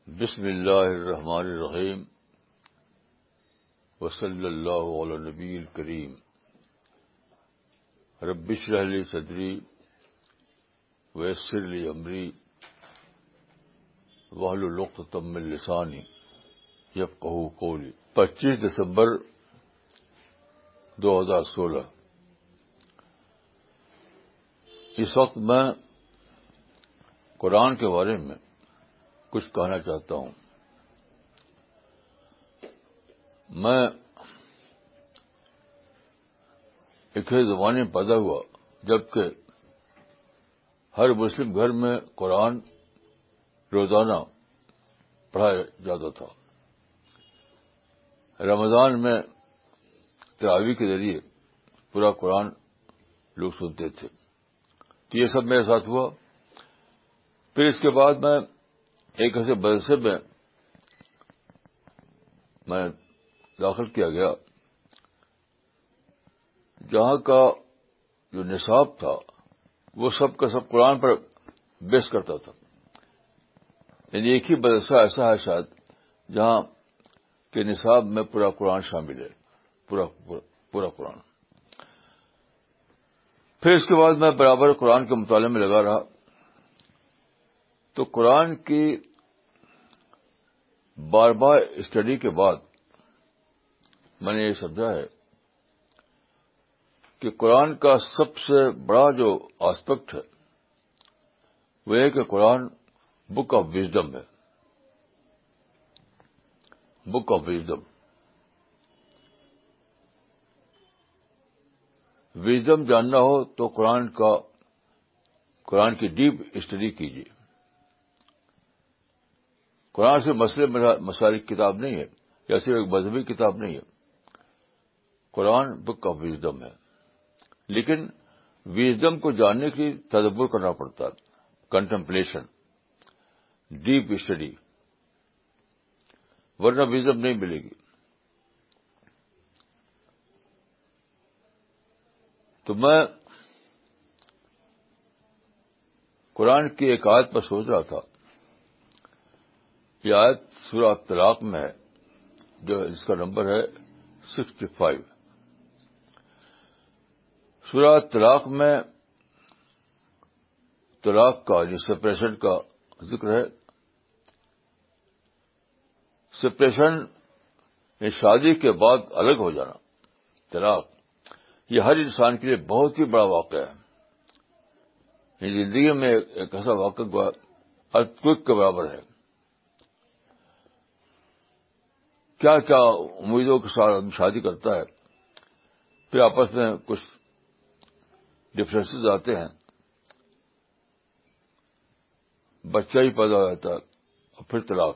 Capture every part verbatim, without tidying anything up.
بسم اللہ الرحمن الرحیم وصلی اللہ علی نبی الکریم رب اشرح لی صدری ویسر لی امری واحلل عقدۃ من لسانی یفقہوا قولی۔ پچیس دسمبر دو ہزار سولہ۔ اس وقت میں قرآن کے بارے میں کچھ کہنا چاہتا ہوں۔ میں ایک زمانے میں پیدا ہوا جبکہ ہر مسلم گھر میں قرآن روزانہ پڑھایا جاتا تھا۔ رمضان میں تراویح کے ذریعے پورا قرآن لوگ سنتے تھے۔ تو یہ سب میرے ساتھ ہوا۔ پھر اس کے بعد میں ایک ایسے مدرسے میں میں داخل کیا گیا جہاں کا جو نصاب تھا وہ سب کا سب قرآن پر بیس کرتا تھا۔ یعنی ایک ہی مدرسہ ایسا ہے شاید جہاں کے نصاب میں پورا قرآن شامل ہے، پورا پورا, پورا قرآن۔ پھر اس کے بعد میں برابر قرآن کے مطالعے میں لگا رہا تو قرآن کی بار بار اسٹڈی کے بعد میں نے یہ سمجھا ہے کہ قرآن کا سب سے بڑا جو آسپیکٹ ہے وہ ہے کہ قرآن بک آف وزڈم ہے، بک آف وزڈم۔ وزڈم جاننا ہو تو قرآن کا قرآن کی ڈیپ اسٹڈی کیجیے۔ قرآن سے مسئلے مسائل کی کتاب نہیں ہے یا صرف ایک مذہبی کتاب نہیں ہے۔ قرآن بک آف وزڈم ہے، لیکن وزڈم کو جاننے کے لیے تدبر کرنا پڑتا ہے، کنٹمپلیشن، ڈیپ اسٹڈی، ورنہ وزڈم نہیں ملے گی۔ تو میں قرآن کی ایک آیت پر سوچ رہا تھا۔ یہ آیت سورہ طلاق میں ہے، جو اس کا نمبر ہے سکسٹی فائیو۔ سورہ طلاق میں طلاق کا یعنی سپریشن کا ذکر ہے۔ سپریشن یعنی شادی کے بعد الگ ہو جانا، طلاق، یہ ہر انسان کے لیے بہت ہی بڑا واقعہ ہے۔ یہ زندگی میں ایک ایسا واقعہ ارتھکویک کے برابر ہے۔ کیا کیا امیدوں کے ساتھ آدمی شادی کرتا ہے، پھر آپس میں کچھ ڈفرینسز آتے ہیں، بچہ ہی پیدا ہو جاتا ہے اور پھر طلاق۔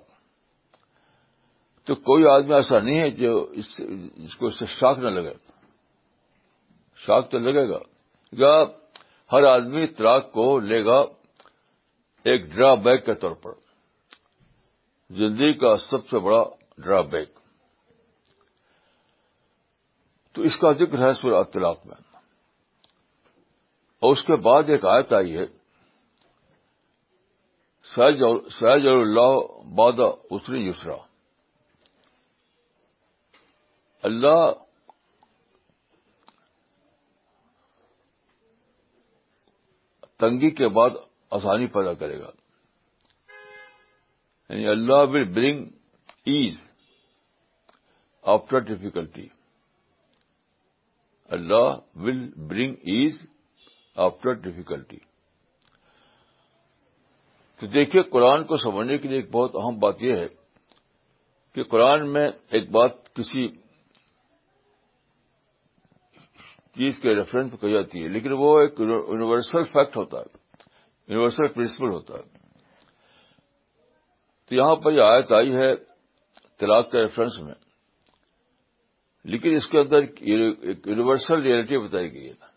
تو کوئی آدمی ایسا نہیں ہے جو اس اس کو اس سے شاک نہ لگے۔ شاک تو لگے گا، یا ہر آدمی طلاق کو لے گا ایک ڈرا بیک کے طور پر، زندگی کا سب سے بڑا ڈرا بیک۔ تو اس کا ذکر ہے سورہ طلاق میں۔ اور اس کے بعد ایک آیت آئی ہے، سیجعل اللہ بعد عسر یسرا۔ اللہ تنگی کے بعد آسانی پیدا کرے گا، یعنی اللہ will bring ease after difficulty. اللہ will bring ease after difficulty. تو دیکھیے، قرآن کو سمجھنے کے لیے ایک بہت اہم بات یہ ہے کہ قرآن میں ایک بات کسی چیز کے ریفرنس پہ کہی جاتی ہے، لیکن وہ ایک یونیورسل فیکٹ ہوتا ہے، یونیورسل پرنسپل ہوتا ہے۔ تو یہاں پر یہ آیت آئی ہے طلاق کے ریفرنس میں، لیکن اس کے اندر ایک یونیورسل ریئلٹی بتائی گئی ہے۔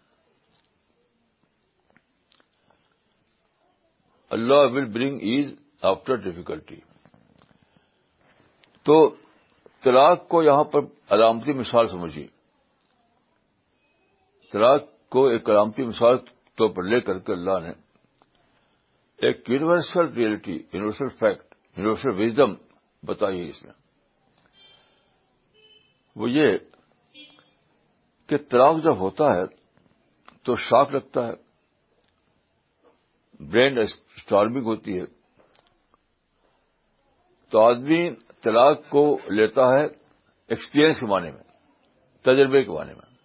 اللہ will bring ease after difficulty. تو طلاق کو یہاں پر علامتی مثال سمجھیے، طلاق کو ایک علامتی مثال طور پر لے کر کے اللہ نے ایک universal reality, universal fact universal wisdom بتائی ہے اس میں. وہ یہ کہ طلاق جب ہوتا ہے تو شاک لگتا ہے, برین اسٹارمنگ ہوتی ہے, تو آدمی طلاق کو لیتا ہے ایکسپیرئنس کے معنی میں, تجربے کے معنی میں.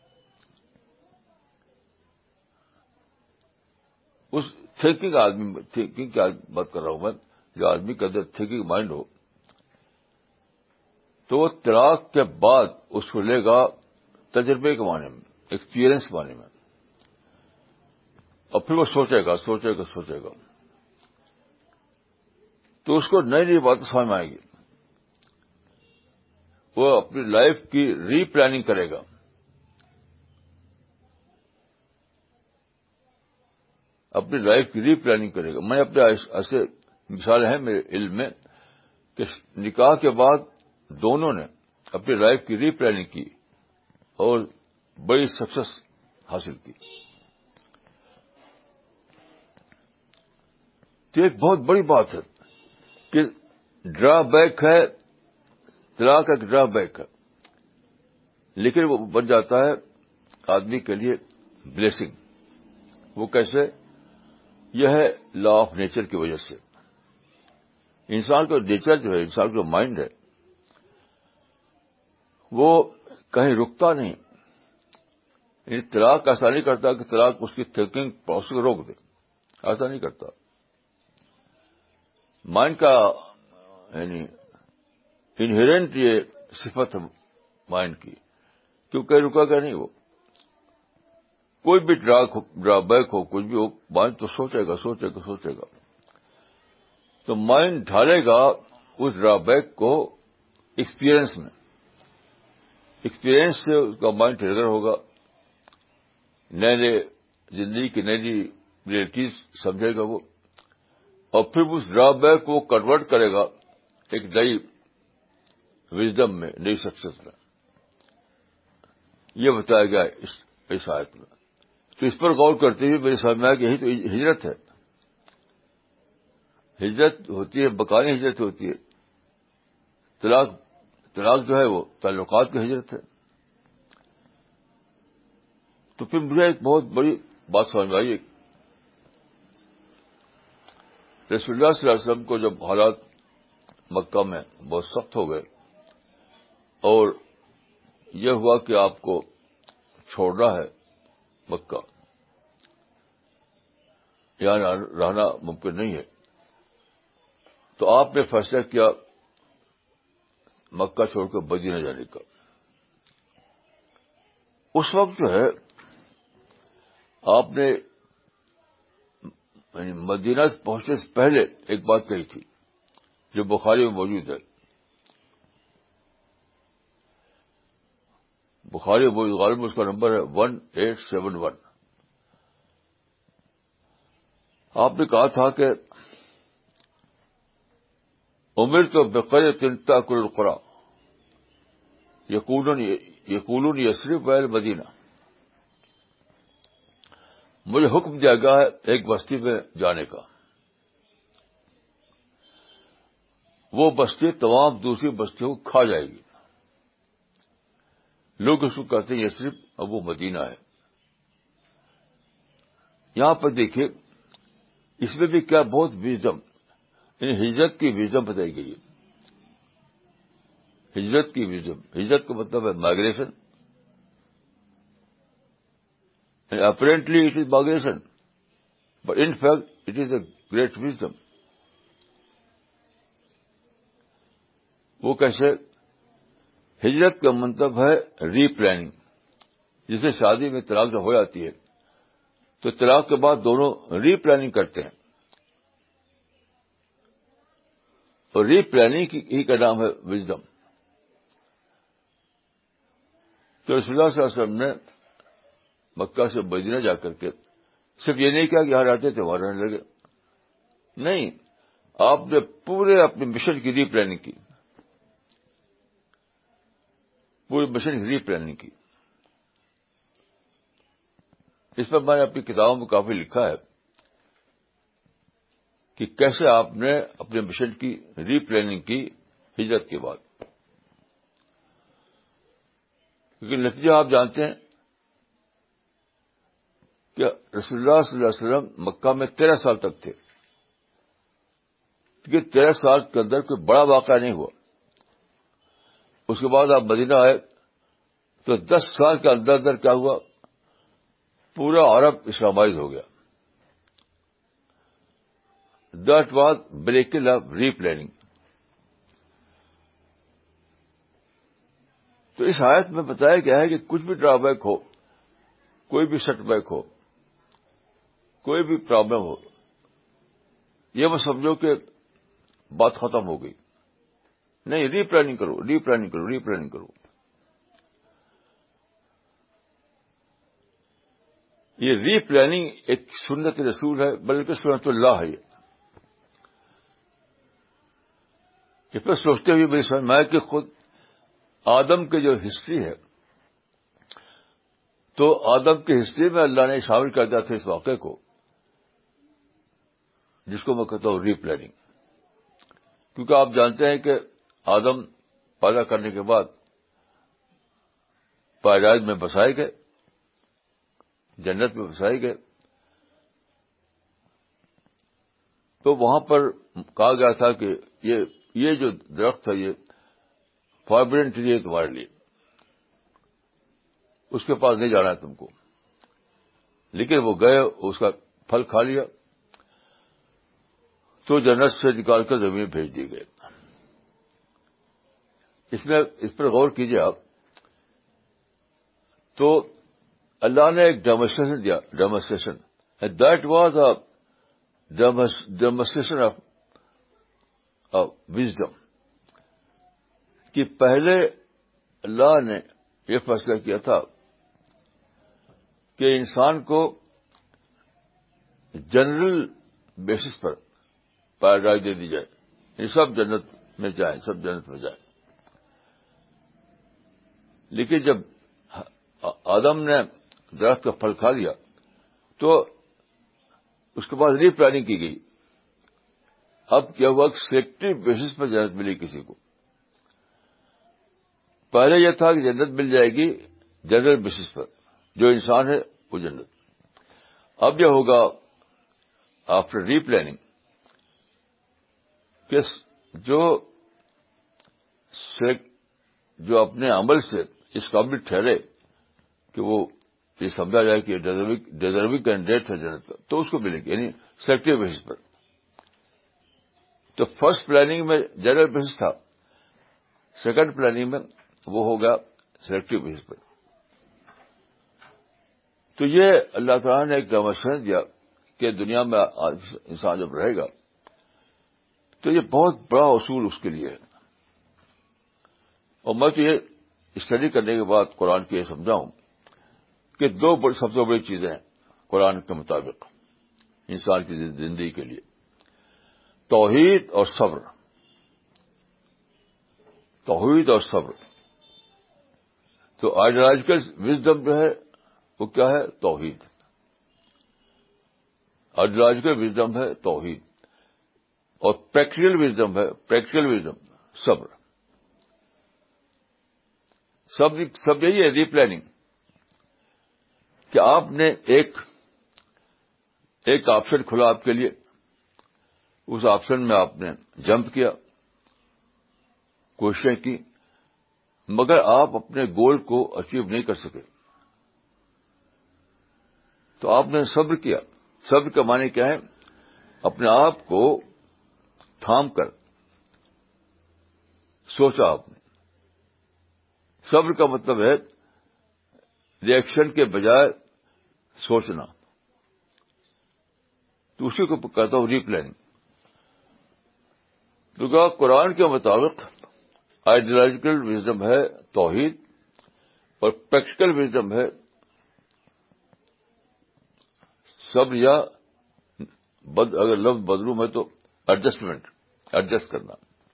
اس تھنکنگ آدمی تھنکنگ کی بات کر رہا ہوں میں, جو آدمی کے اندر تھنکنگ مائنڈ ہو, تو وہ طلاق کے بعد اس کو لے گا تجربے کے معنی میں, ایکسپیرئنس کے معنی میں, اور پھر وہ سوچے گا سوچے گا سوچے گا تو اس کو نئی نئی باتیں سمجھ میں آئے گی. وہ اپنی لائف کی ری پلاننگ کرے گا. اپنی لائف کی ری پلاننگ کرے گا. میں اپنے ایسے مثال ہیں میرے علم میں کہ نکاح کے بعد دونوں نے اپنی لائف کی ری پلاننگ کی اور بڑی سکسیس حاصل کی. تو ایک بہت بڑی بات ہے کہ ڈرا بیک ہے, طلاق کا ڈرا بیک ہے, لیکن وہ بن جاتا ہے آدمی کے لیے بلیسنگ. وہ کیسے؟ یہ ہے لا آف نیچر کی وجہ سے. انسان کا نیچر جو ہے, انسان کا جو مائنڈ ہے, وہ کہیں رکتا نہیں. یعنی طلاق ایسا نہیں کرتا کہ طلاق اس کی تھنکنگ پروسیس کو روک دے, ایسا نہیں کرتا. مائنڈ کا یعنی انہیرنٹ یہ صفت ہے مائنڈ کی, کیونکہ رکا گیا نہیں. وہ کوئی بھی ڈرا ڈرا بیک ہو, کچھ بھی ہو, مائنڈ تو سوچے گا سوچے گا سوچے گا. تو مائنڈ ڈھالے گا اس ڈرا بیک کو ایکسپیرئنس میں. ایکسپیرئنس سے اس کا مائنڈ ٹریگر ہوگا, نئے نئے زندگی کی نئی نئی ریئلٹیز سمجھے گا وہ, اور پھر اس ڈرا بیک کو کنورٹ کرے گا ایک نئی وزڈم میں, نئی سکسیس میں. یہ بتایا گیا اس اس آیت میں. تو اس پر غور کرتے ہوئے میرے سامنے آیا کہ یہی تو ہجرت ہے. ہجرت ہوتی ہے, بکانی ہجرت ہوتی ہے. طلاق طلاق جو ہے وہ تعلقات کی ہجرت ہے. تو پھر مجھے ایک بہت بڑی بات سمجھ میں آئی. رسول اللہ صلی اللہ علیہ وسلم کو جب حالات مکہ میں بہت سخت ہو گئے اور یہ ہوا کہ آپ کو چھوڑنا ہے مکہ, یہاں رہنا ممکن نہیں ہے, تو آپ نے فیصلہ کیا مکہ چھوڑ کر مدینہ جانے کا. اس وقت جو ہے آپ نے یعنی مدینہ پہنچنے سے پہلے ایک بات کہی تھی جو بخاری میں موجود ہے. بخاری میں غالب اس کا نمبر ہے ون ایٹ سیون ون. آپ نے کہا تھا کہ امر تو بقر تنتا کل القرا یقولون یقولون یسرب ویل مدینہ. مجھے حکم دیا گیا ہے ایک بستی میں جانے کا, وہ بستی تمام دوسری بستیوں کو کھا جائے گی. لوگ اس کو کہتے ہیں یسرب, اب وہ مدینہ ہے. یہاں پر دیکھیے اس میں بھی کیا بہت وزڈم, یعنی ہجرت کی وزڈم بتائی گئی ہے. ہجرت کی وزڈم, ہجرت کا مطلب ہے migration. Apparently it is migration, but in fact it is a great wisdom. وہ کیسے؟ ہجرت کا مطلب ہے ری پلاننگ. جسے شادی میں طلاق جب ہو جاتی ہے تو طلاق کے بعد دونوں ری پلاننگ کرتے ہیں, اور ری پلاننگ ہی کا نام ہے وزڈم. تو رسول اللہ صلی اللہ علیہ وسلم نے مکہ سے مدینہ جا کر کے صرف یہ نہیں کہا کہ یہاں رہتے تھے وہاں رہنے لگے. نہیں, آپ نے پورے اپنے مشن کی ری پلاننگ کی, پورے مشن کی ری پلاننگ کی. اس پر میں نے اپنی کتابوں میں کافی لکھا ہے کہ کیسے آپ نے اپنے مشن کی ری پلاننگ کی ہجرت کے بعد. کیونکہ نتیجہ آپ جانتے ہیں کہ رسول اللہ صلی اللہ علیہ وسلم مکہ میں تیرہ سال تک تھے. کیونکہ تیرہ سال کے اندر کوئی بڑا واقعہ نہیں ہوا. اس کے بعد آپ مدینہ آئے تو دس سال کے اندر اندر کیا ہوا؟ پورا عرب اسلامائز ہو گیا. That was breaking of replanning. تو اس آیت میں بتایا گیا ہے کہ کچھ بھی ڈرا بیک ہو، کوئی بھی سیٹ بیک ہو، کوئی بھی پرابلم ہو، یہ وہ سمجھو کہ بات ختم ہو گئی. نہیں، ری پلاننگ کرو، ری پلاننگ کرو، ری پلاننگ کرو. یہ ری پلاننگ ایک سنت رسول ہے، بلکہ سنت اللہ ہے. یہ پھر سوچتے ہوئے میری سمجھ میں آیا کہ خود آدم کی جو ہسٹری ہے، تو آدم کی ہسٹری میں اللہ نے شامل کر دیا تھا اس واقعے کو، جس کو میں کہتا ہوں ری پلاننگ. کیونکہ آپ جانتے ہیں کہ آدم پیدا کرنے کے بعد پیدائش میں بسائے گئے، جنت میں بسائے گئے. تو وہاں پر کہا گیا تھا کہ یہ یہ جو درخت ہے یہ فاربیڈن ٹری ہے تمہارے لیے، اس کے پاس نہیں جانا ہے تم کو. لیکن وہ گئے، اس کا پھل کھا لیا تو جنت سے نکال کر زمین بھیج دیے گئے. اس میں اس پر غور کیجیے آپ. تو اللہ نے ایک ڈیمونسٹریشن دیا، demonstration that was a demonstration of wisdom. کہ پہلے اللہ نے یہ فیصلہ کیا تھا کہ انسان کو جنرل بیسس پر پیراڈائز دے دی جائے، یہ سب جنت میں جائیں، سب جنت میں جائیں. لیکن جب آدم نے درخت کا پھل کھا لیا تو اس کے بعد ری پلاننگ کی گئی. اب کیا ہوا کہ سلیکٹو بیسس پر جنت ملی کسی کو. پہلے یہ تھا کہ جنت مل جائے گی جنرل بیسس پر، جو انسان ہے وہ جنت. اب یہ ہوگا آفٹر ری پلاننگ کہ جو جو اپنے عمل سے اس قابل ٹھہرے کہ وہ یہ سمجھا جائے کہ ڈیزرونگ کینڈیڈیٹ ہے جنت کا، تو اس کو ملے گی، یعنی سلیکٹو بیسس پر. تو فرسٹ پلاننگ میں جنرل بیسس تھا، سیکنڈ پلاننگ میں وہ ہوگا سلیکٹو بیسس پر. تو یہ اللہ تعالیٰ نے ایک ڈیمونسٹریشن دیا کہ دنیا میں انسان جب رہے گا تو یہ بہت بڑا اصول اس کے لیے ہے. اور میں تو یہ اسٹڈی کرنے کے بعد قرآن کی یہ سمجھا ہوں کہ دو سب سے بڑی چیزیں ہیں قرآن کے مطابق انسان کی زندگی کے لیے: توحید اور صبر. توحید اور صبر. تو آئیڈیالوجیکل وزڈم جو ہے وہ کیا ہے؟ توحید. آئیڈیالوجیکل وزڈم ہے توحید، اور پریکٹیکل وزڈم ہے پریکٹیکل وزڈم صبر. سب سب یہی ہے ری پلاننگ کہ آپ نے ایک ایک آپشن کھلا آپ کے لیے، اس آپشن میں آپ نے جمپ کیا، کوششیں کی، مگر آپ اپنے گول کو اچیو نہیں کر سکے. تو آپ نے صبر کیا. صبر کا معنی کیا ہے؟ اپنے آپ کو تھام کر سوچا آپ نے. صبر کا مطلب ہے ری ایکشن کے بجائے سوچنا. تو اسی کو کہتا ہوں ری پلاننگ. کیونکہ قرآن کے مطابق آئیڈیالوجیکل وزڈم ہے توحید، اور پریکٹیکل وزڈم ہے صبر، یا بد اگر لفظ بدلوں میں تو ایڈجسٹمنٹ، ایڈجسٹ کرنا.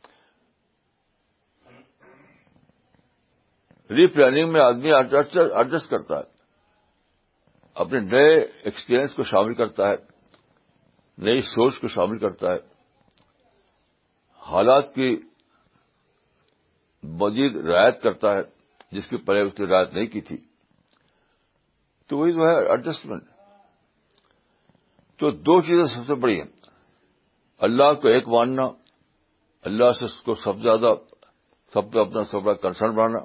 ری پلاننگ میں آدمی ایڈجسٹ کرتا ہے، اپنے نئے ایکسپیرئنس کو شامل کرتا ہے، نئی سوچ کو شامل کرتا ہے, حالات کی مزید رعایت کرتا ہے جس کی پہلے اس نے رعایت نہیں کی تھی. تو وہی جو ہے ایڈجسٹمنٹ. تو دو چیزیں سب سے بڑی ہیں, اللہ کو ایک ماننا, اللہ سے اس کو سب زیادہ سب پہ اپنا سب بڑا کنسرن بنانا,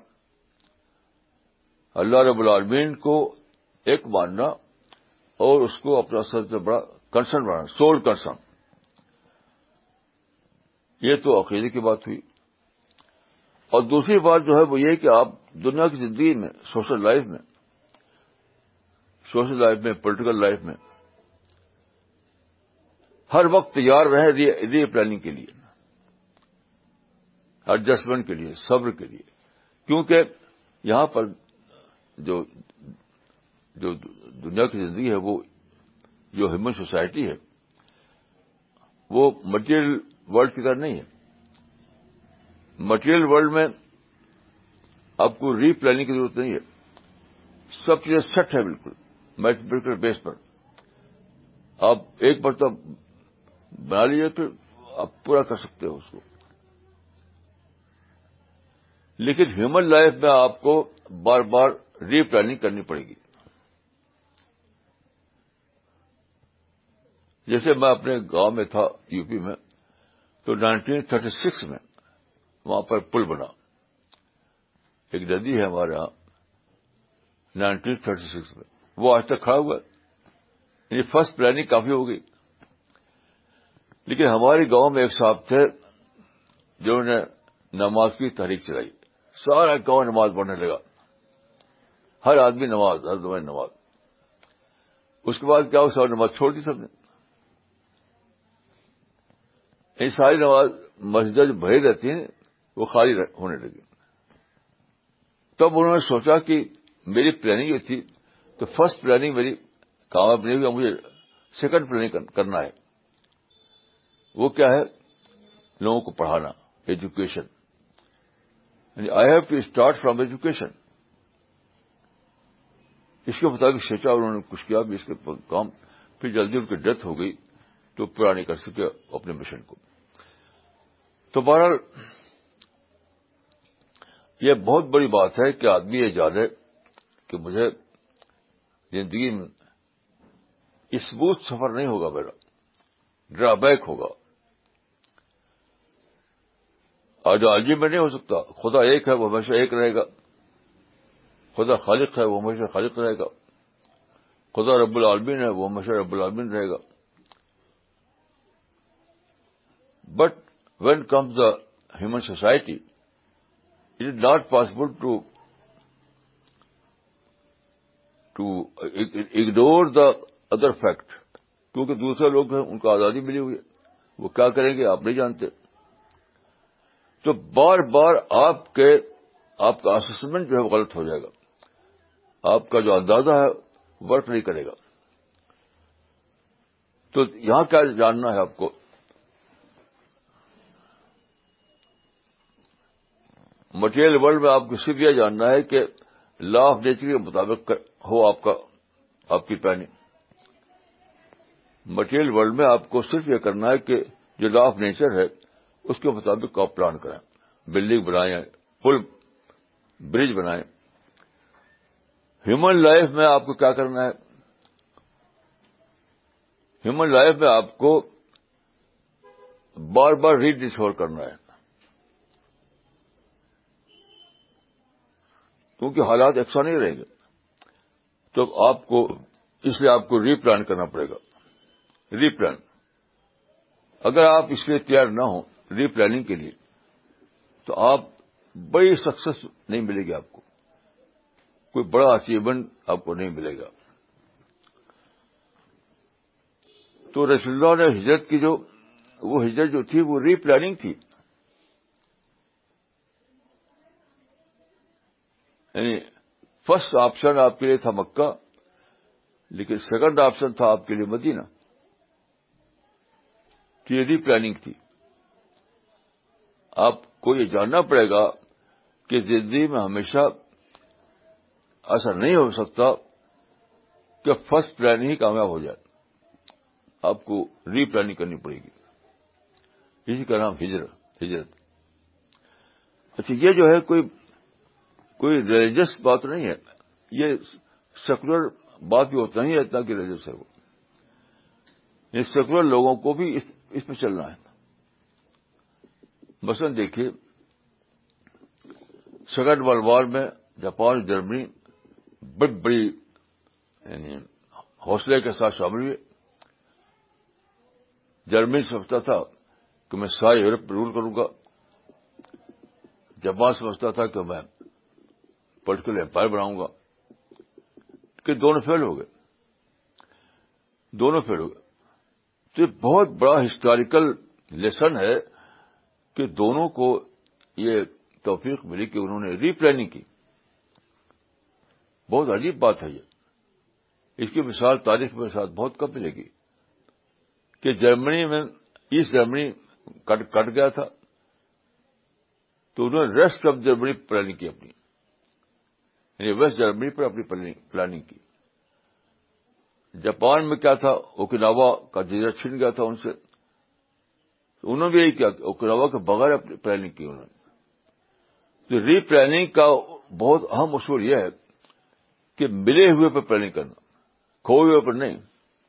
اللہ رب العالمین کو ایک ماننا اور اس کو اپنا سب سے بڑا کنسرن بنانا, سول کنسرن. یہ تو عقیدے کی بات ہوئی. اور دوسری بات جو ہے وہ یہ کہ آپ دنیا کی زندگی میں, سوشل لائف میں سوشل لائف میں پولیٹیکل لائف میں ہر وقت تیار رہے ری پلاننگ کے لیے, ایڈجسٹمنٹ کے لیے, صبر کے لیے. کیونکہ یہاں پر جو جو دنیا کی زندگی ہے, وہ جو ہیومن سوسائٹی ہے, وہ مٹیریل ورلڈ کی طرح نہیں ہے. مٹیریل ورلڈ میں آپ کو ری پلاننگ کی ضرورت نہیں ہے. سب چیزیں سیٹ ہے بالکل میتھمیٹیکل بیس پر. آپ ایک مرتبہ بنا لیجیے پھر آپ پورا کر سکتے ہو اس کو. لیکن ہیومن لائف میں آپ کو بار بار ری پلاننگ کرنی پڑے گی. جیسے میں اپنے گاؤں میں تھا یو پی میں, تو نائنٹین تھرٹی سکس میں وہاں پر پل بنا. ایک ندی ہے ہمارے یہاں, نائنٹین تھرٹی سکس میں وہ آج تک کھڑا ہوا ہے. یعنی فرسٹ پلاننگ کافی ہو گئی. لیکن ہمارے گاؤں میں ایک صاحب تھے جنہوں نے نماز کی تحریک چلائی. سارا گاؤں نماز پڑھنے لگا, ہر آدمی نماز, ہر زمانے نماز. اس کے بعد کیا ہوا, سب نماز چھوڑ دی سب نے. یہ ساری نماز مسجدیں جو بھری رہتی ہیں وہ خالی ہونے لگی. تب انہوں نے سوچا کہ میری پلاننگ جو تھی, تو فرسٹ پلاننگ میری کامیاب نہیں ہوئی, مجھے سیکنڈ پلاننگ کرنا ہے. وہ کیا ہے, لوگوں کو پڑھانا, ایجوکیشن. یعنی I have to start from education. اس کے مطابق سوچا, انہوں نے کچھ کیا بھی اس کے کام. پھر جلدی ان کی ڈیتھ ہو گئی تو پورا نہیں کر سکے اپنے مشن کو. تو بہرحال یہ بہت بڑی بات ہے کہ آدمی یہ جانے کہ مجھے زندگی میں اسموتھ سفر نہیں ہوگا, میرا ڈرا بیک ہوگا. آئیڈیالوجی میں نہیں ہو سکتا. خدا ایک ہے, وہ ہمیشہ ایک رہے گا. خدا خالق ہے, وہ ہمیشہ خالق رہے گا. خدا رب العالمین ہے, وہ ہمیشہ رب العالمین رہے گا. But when comes the human society, it is not possible to to ignore the other fact. کیونکہ دوسرے لوگ ہیں, ان کو آزادی ملی ہوئی ہے, وہ کیا کریں گے آپ نہیں جانتے. تو بار بار آپ کے آپ کا اسسمنٹ جو ہے وہ غلط ہو جائے گا. آپ کا جو اندازہ ہے ورک نہیں کرے گا. تو یہاں کیا جاننا ہے آپ کو, مٹیریل ورلڈ میں آپ کو صرف یہ جاننا ہے کہ لا آف نیچر کے مطابق ہو آپ کا آپ کی پلاننگ. مٹیریل ورلڈ میں آپ کو صرف یہ کرنا ہے کہ جو لا آف نیچر ہے اس کے مطابق آپ پلان کریں, بلڈنگ بنائیں, پل برج بنائیں. ہیومن لائف میں آپ کو کیا کرنا ہے, ہیومن لائف میں آپ کو بار بار ری ڈسکور کرنا ہے, کیونکہ حالات یکساں نہیں رہیں گے. تو آپ کو اس لیے آپ کو ری پلان کرنا پڑے گا. ری پلان, اگر آپ اس لیے تیار نہ ہوں ری پلاننگ کے لیے, تو آپ بڑی سکسیس نہیں ملے گی آپ کو, کوئی بڑا اچیومنٹ آپ کو نہیں ملے گا. تو رسول اللہ نے ہجرت کی جو وہ ہجرت جو تھی وہ ری پلاننگ تھی. یعنی فرسٹ آپشن آپ کے لیے تھا مکہ, لیکن سیکنڈ آپشن تھا آپ کے لیے مدینہ. تو یہ ری پلاننگ تھی. آپ کو یہ جاننا پڑے گا کہ زندگی میں ہمیشہ ایسا نہیں ہو سکتا کہ فرسٹ پلان ہی کامیاب ہو جائے. آپ کو ری پلاننگ کرنی پڑے گی. اسی کا نام ہجرت ہجرت اچھا یہ جو ہے کوئی کوئی ریلیجس بات نہیں ہے, یہ سیکولر بات بھی ہوتا نہیں اتنا کہ ریلیجس ہے وہ. یہ سیکولر لوگوں کو بھی اس, اس پہ چلنا ہے. مثلاً دیکھیے سیکنڈ ورلڈ وار میں جاپان اور جرمنی بڑی بڑی یعنی حوصلے کے ساتھ شامل ہوئے. جرمنی سمجھتا تھا کہ میں سارے یورپ پر رول کروں گا, جاپان سمجھتا تھا کہ میں پولیٹیکل امپائر بناؤں گا, کہ دونوں فیل ہو گئے دونوں فیل ہو گئے. تو یہ بہت بڑا ہسٹوریکل لیسن ہے کہ دونوں کو یہ توفیق ملی کہ انہوں نے ری پلاننگ کی. بہت عجیب بات ہے یہ. اس کی مثال تاریخ میں ساتھ بہت کم ملے گی کہ جرمنی میں ایسٹ جرمنی کٹ کٹ گیا تھا تو انہوں نے ریسٹ آف جرمنی پلاننگ کی اپنی, یعنی ویسٹ جرمنی پر اپنی پلاننگ کی. جاپان میں کیا تھا, اوکیناوا کا جزیرہ چھن گیا تھا ان سے, انہوں نے بھی یہی کیا, اوکیناوا کے بغیر اپنی پلاننگ کی انہوں نے. تو ری پلاننگ کا بہت اہم اصول یہ ہے کہ ملے ہوئے پر پلاننگ کرنا, کھوئے ہوئے پر نہیں.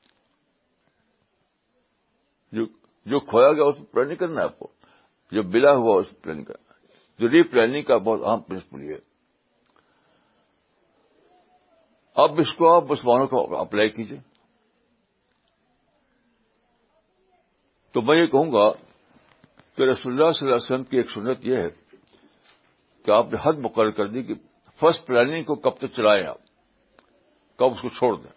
جو جو کھویا گیا اس پر پلاننگ کرنا ہے آپ کو, جو ملا ہوا اس پر پلاننگ کرنا. جو ری پلاننگ کا بہت اہم پرنسپل یہ ہے. اب اس کو آپ مسلمانوں کو اپلائی کیجیے. تو میں یہ کہوں گا کہ رسول اللہ صلی اللہ علیہ وسلم کی ایک سنت یہ ہے کہ آپ نے حد مقرر کر دی کہ فرسٹ پلاننگ کو کب تک چلائیں, آپ کب اس کو چھوڑ دیں.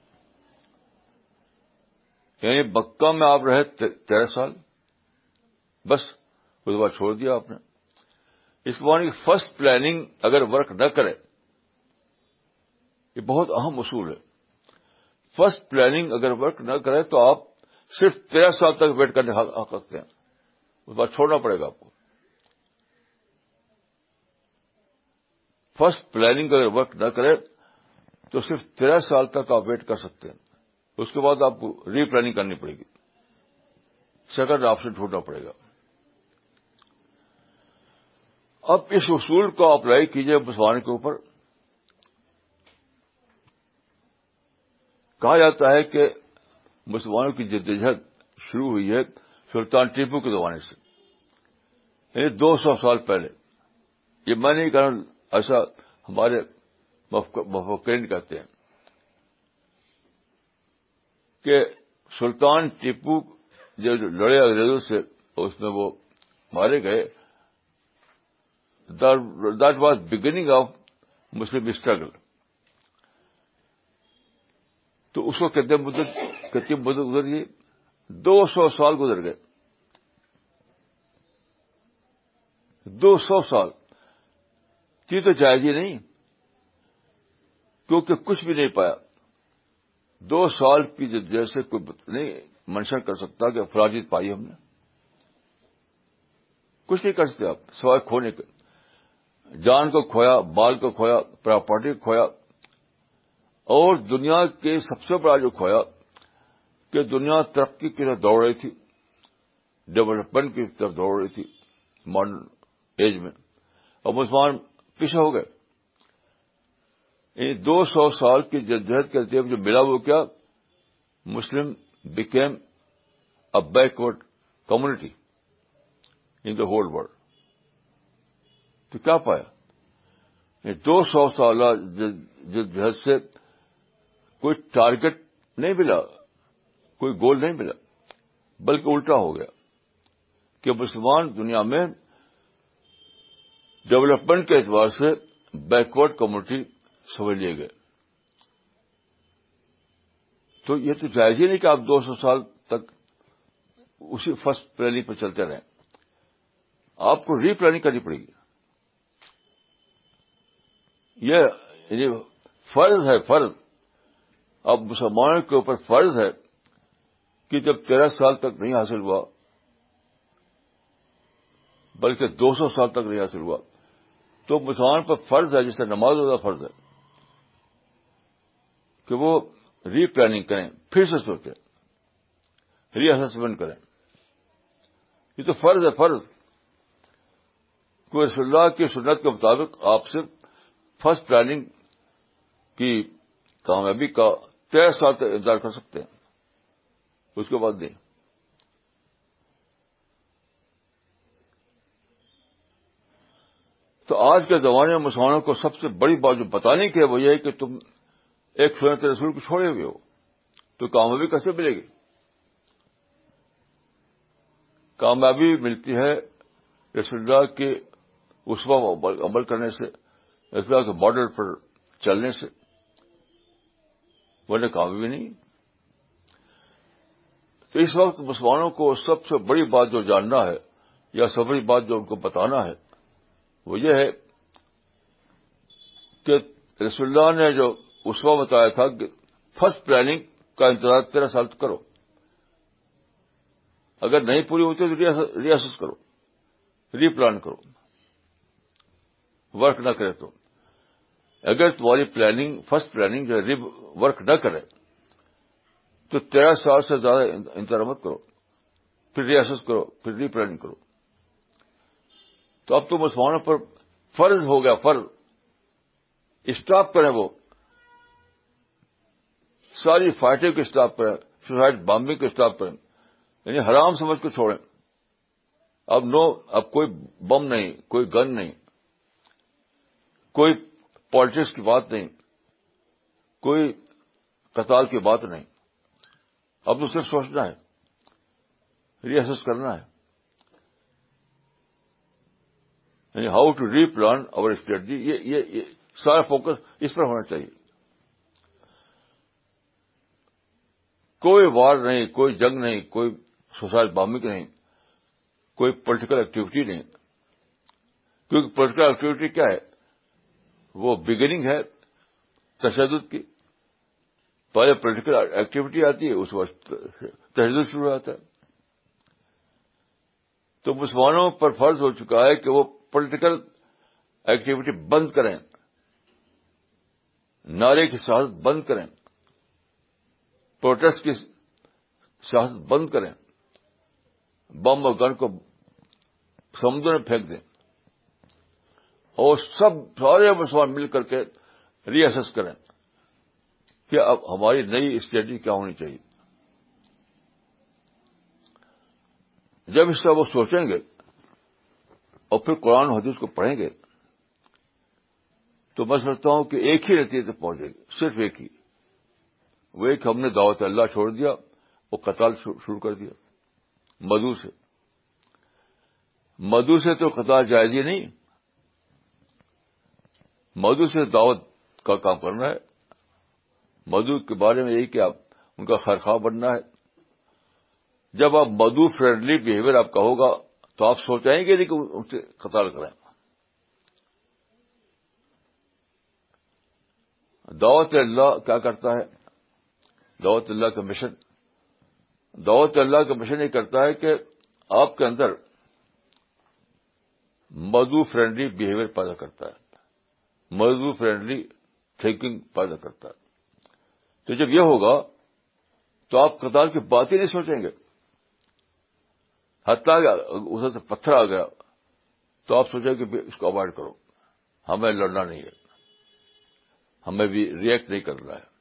یعنی مکہ میں آپ رہے تیرہ سال, بس اس کے بعد چھوڑ دیا آپ نے. اس کے بعد فرسٹ پلاننگ اگر ورک نہ کرے, یہ بہت اہم اصول ہے. فرسٹ پلاننگ اگر ورک نہ کرے تو آپ صرف تیرہ سال تک ویٹ کرنے حق رکھتے ہیں, اس کے بعد چھوڑنا پڑے گا آپ کو. فرسٹ پلاننگ اگر ورک نہ کرے تو صرف تیرہ سال تک آپ ویٹ کر سکتے ہیں, اس کے بعد آپ کو ری پلاننگ کرنی پڑے گی, سیکنڈ آپشن ڈھونڈنا پڑے گا. اب اس اصول کو اپلائی کیجیے مسلمان کے اوپر. کہا جاتا ہے کہ مسلمانوں کی جدوجہد شروع ہوئی ہے سلطان ٹیپو کے زمانے سے, یعنی دو سو سال پہلے. یہ میں نہیں کہہ رہا ہوں, ایسا ہمارے مفکرین کہتے ہیں کہ سلطان ٹیپو جو لڑے انگریزوں سے اس میں وہ مارے گئے, that was beginning of Muslim struggle. تو اس کو کتنے مدت کتنی مدت گزر گئی, دو سو سال گزر گئے. دو سو سال کی تو جائز ہی نہیں, کیونکہ کچھ بھی نہیں پایا. دو سال کی جیسے کوئی نہیں منشن کر سکتا کہ فلاں چیز پائی ہم نے. کچھ نہیں کر سکتے آپ سوائے کھونے کے. جان کو کھویا, بال کو کھویا, پراپرٹی کو کھویا, اور دنیا کے سب سے بڑا جو کھویا کہ دنیا ترقی کی طرف دوڑ رہی تھی, ڈیولپمنٹ کی طرف دوڑ رہی تھی ماڈرن ایج میں, اور مسلمان پیچھے ہو گئے. دو سو سال کی جدوجہد کے نتیجے میں جو ملا وہ کیا, Muslim became a backward community in the whole world. تو کیا پایا؟ دو سو سال جدوجہد سے کوئی ٹارگٹ نہیں ملا, کوئی گول نہیں ملا, بلکہ الٹا ہو گیا کہ مسلمان دنیا میں ڈیولپمنٹ کے اعتبار سے بیکورڈ کمیونٹی سمجھ لیے گئے. تو یہ تو جائز ہی نہیں کہ آپ دو سو سال تک اسی فرسٹ پلاننگ پہ چلتے رہیں. آپ کو ری پلاننگ کرنی پڑے گی. یہ یعنی فرض ہے, فرض. اب مسلمانوں کے اوپر فرض ہے کہ جب تیرہ سال تک نہیں حاصل ہوا, بلکہ دو سو سال تک نہیں حاصل ہوا, تو مسلمان پر فرض ہے, جیسے نماز روزہ فرض ہے, کہ وہ ری پلاننگ کریں, پھر سے سوچیں. ری اسسمنٹ کریں. یہ تو فرض ہے, فرض. کوئی رسول اللہ کی سنت کے مطابق آپ صرف فرسٹ پلاننگ کی کامیابی کا تیرہ سال تک انتظار کر سکتے ہیں, اس کے بعد نہیں. تو آج کے زمانے میں مسلمانوں کو سب سے بڑی بات جو بتانے کی ہے وہ یہ ہے کہ تم ایک سنت رسول کو چھوڑے ہوئے ہو, تو کامیابی کیسے ملے گی؟ کامیابی ملتی ہے رسول اللہ کے اسوہ عمل کرنے سے, رسول اللہ کے ماڈل پر چلنے سے, ورنہ کامیابی نہیں. تو اس وقت مسلمانوں کو سب سے بڑی بات جو جاننا ہے یا سب بڑی بات جو ان کو بتانا ہے وہ یہ ہے کہ رسول اللہ نے جو اسوہ بتایا تھا کہ فرسٹ پلاننگ کا انتظار تیرہ سال تک کرو, اگر نہیں پوری ہوتی تو ری اسس کرو, ری پلان کرو. ورک نہ کرے تو اگر تمہاری پلاننگ فرسٹ پلاننگ جو ہے ورک نہ کرے تو تیرہ سال سے زیادہ انتظار مت کرو, پھر ری اسس کرو, پھر ری پلاننگ کرو. تو اب تو مسلمانوں پر فرض ہو گیا, فرض اسٹاپ کریں, وہ ساری فائٹنگ کو اسٹاپ کریں, سوسائڈ بامبنگ کو اسٹاپ کریں, یعنی حرام سمجھ کو چھوڑیں. اب نو اب کوئی بم نہیں, کوئی گن نہیں, کوئی پالیٹکس کی بات نہیں, کوئی قتال کی بات نہیں. اب تو صرف سوچنا ہے, ری اسس کرنا ہے, یعنی how to replan over strategy. یہ یہ یہ سارا فوکس اس پر ہونا چاہیے. کوئی وار نہیں, کوئی جنگ نہیں, کوئی سوسائڈ بامبنگ نہیں, کوئی پولیٹیکل ایکٹیویٹی نہیں. کیونکہ پولیٹیکل ایکٹیویٹی کیا ہے؟ وہ بگننگ ہے تشدد کی. پہلے پولیٹیکل ایکٹیویٹی آتی ہے, اس وقت تشدد شروع ہو جاتا ہے. تو مسلمانوں پر فرض ہو چکا ہے کہ وہ پولیٹیکل ایکٹیویٹی بند کریں, نعرے کی سیاست بند کریں, پروٹیسٹ کی سیاست بند کریں, بم اور گن کو سمندر میں پھینک دیں, اور سب سارے مسلمان مل کر کے ری اسس کریں کہ اب ہماری نئی اسٹریٹجی کیا ہونی چاہیے. جب اس طرح وہ سوچیں گے اور پھر قرآن و حدیث کو پڑھیں گے تو میں سمجھتا ہوں کہ ایک ہی نتیجے تک پہنچے گی, صرف ایک ہی. وہ ایک ہم نے دعوت اللہ چھوڑ دیا اور قتال شروع کر دیا مدعو سے. مدعو سے تو قتال جائز ہی نہیں, مدعو سے دعوت کا کام کرنا ہے. مدعو کے بارے میں یہی کہ آپ ان کا خیرخواہ بننا ہے. جب آپ مدعو فرینڈلی بہیویئر آپ کا ہوگا تو آپ سوچائیں گے نہیں کہ ان سے قتال کریں. دعوت اللہ کیا کرتا ہے؟ دعوت اللہ کا مشن دعوت اللہ کا مشن یہ کرتا ہے کہ آپ کے اندر مدعو فرینڈلی بہیویئر پیدا کرتا ہے, مدعو فرینڈلی تھنکنگ پیدا کرتا ہے. تو جب یہ ہوگا تو آپ قتال کی بات ہی نہیں سوچیں گے. حتیٰ کہ اسے سے پتھر آ گیا تو آپ سوچیں کہ اس کو اوائڈ کرو, ہمیں لڑنا نہیں ہے, ہمیں بھی ریئیکٹ نہیں کرنا ہے.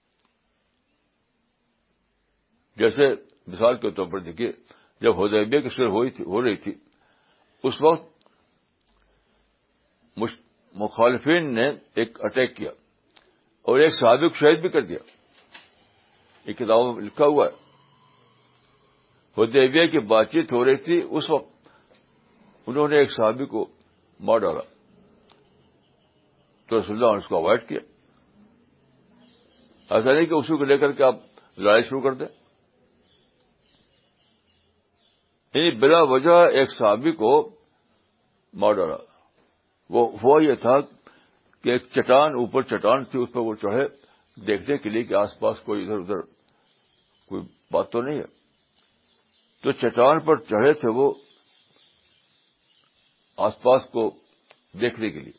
جیسے مثال کے طور پر دیکھیے, جب حدیبیہ کی صلح ہوئی تھی ہو رہی تھی اس وقت مخالفین نے ایک اٹیک کیا اور ایک صحابی کو شہید بھی کر دیا. یہ کتابوں میں لکھا ہوا ہے. حدیبیہ کی بات چیت ہو رہی تھی, اس وقت انہوں نے ایک صحابی کو مار ڈالا تو رسول اللہ نے اس کو اوائڈ کیا. ایسا نہیں کہ اسی کو لے کر کے آپ لڑائی شروع کر دیں. یعنی بلا وجہ ایک صحابی کو مار ڈالا. وہ ہوا یہ تھا کہ ایک چٹان اوپر چٹان تھی, اس پر وہ چڑھے دیکھنے کے لیے کہ آس پاس کوئی ادھر ادھر کوئی بات تو نہیں ہے. تو چٹان پر چڑھے تھے وہ آس پاس کو دیکھنے کے لیے,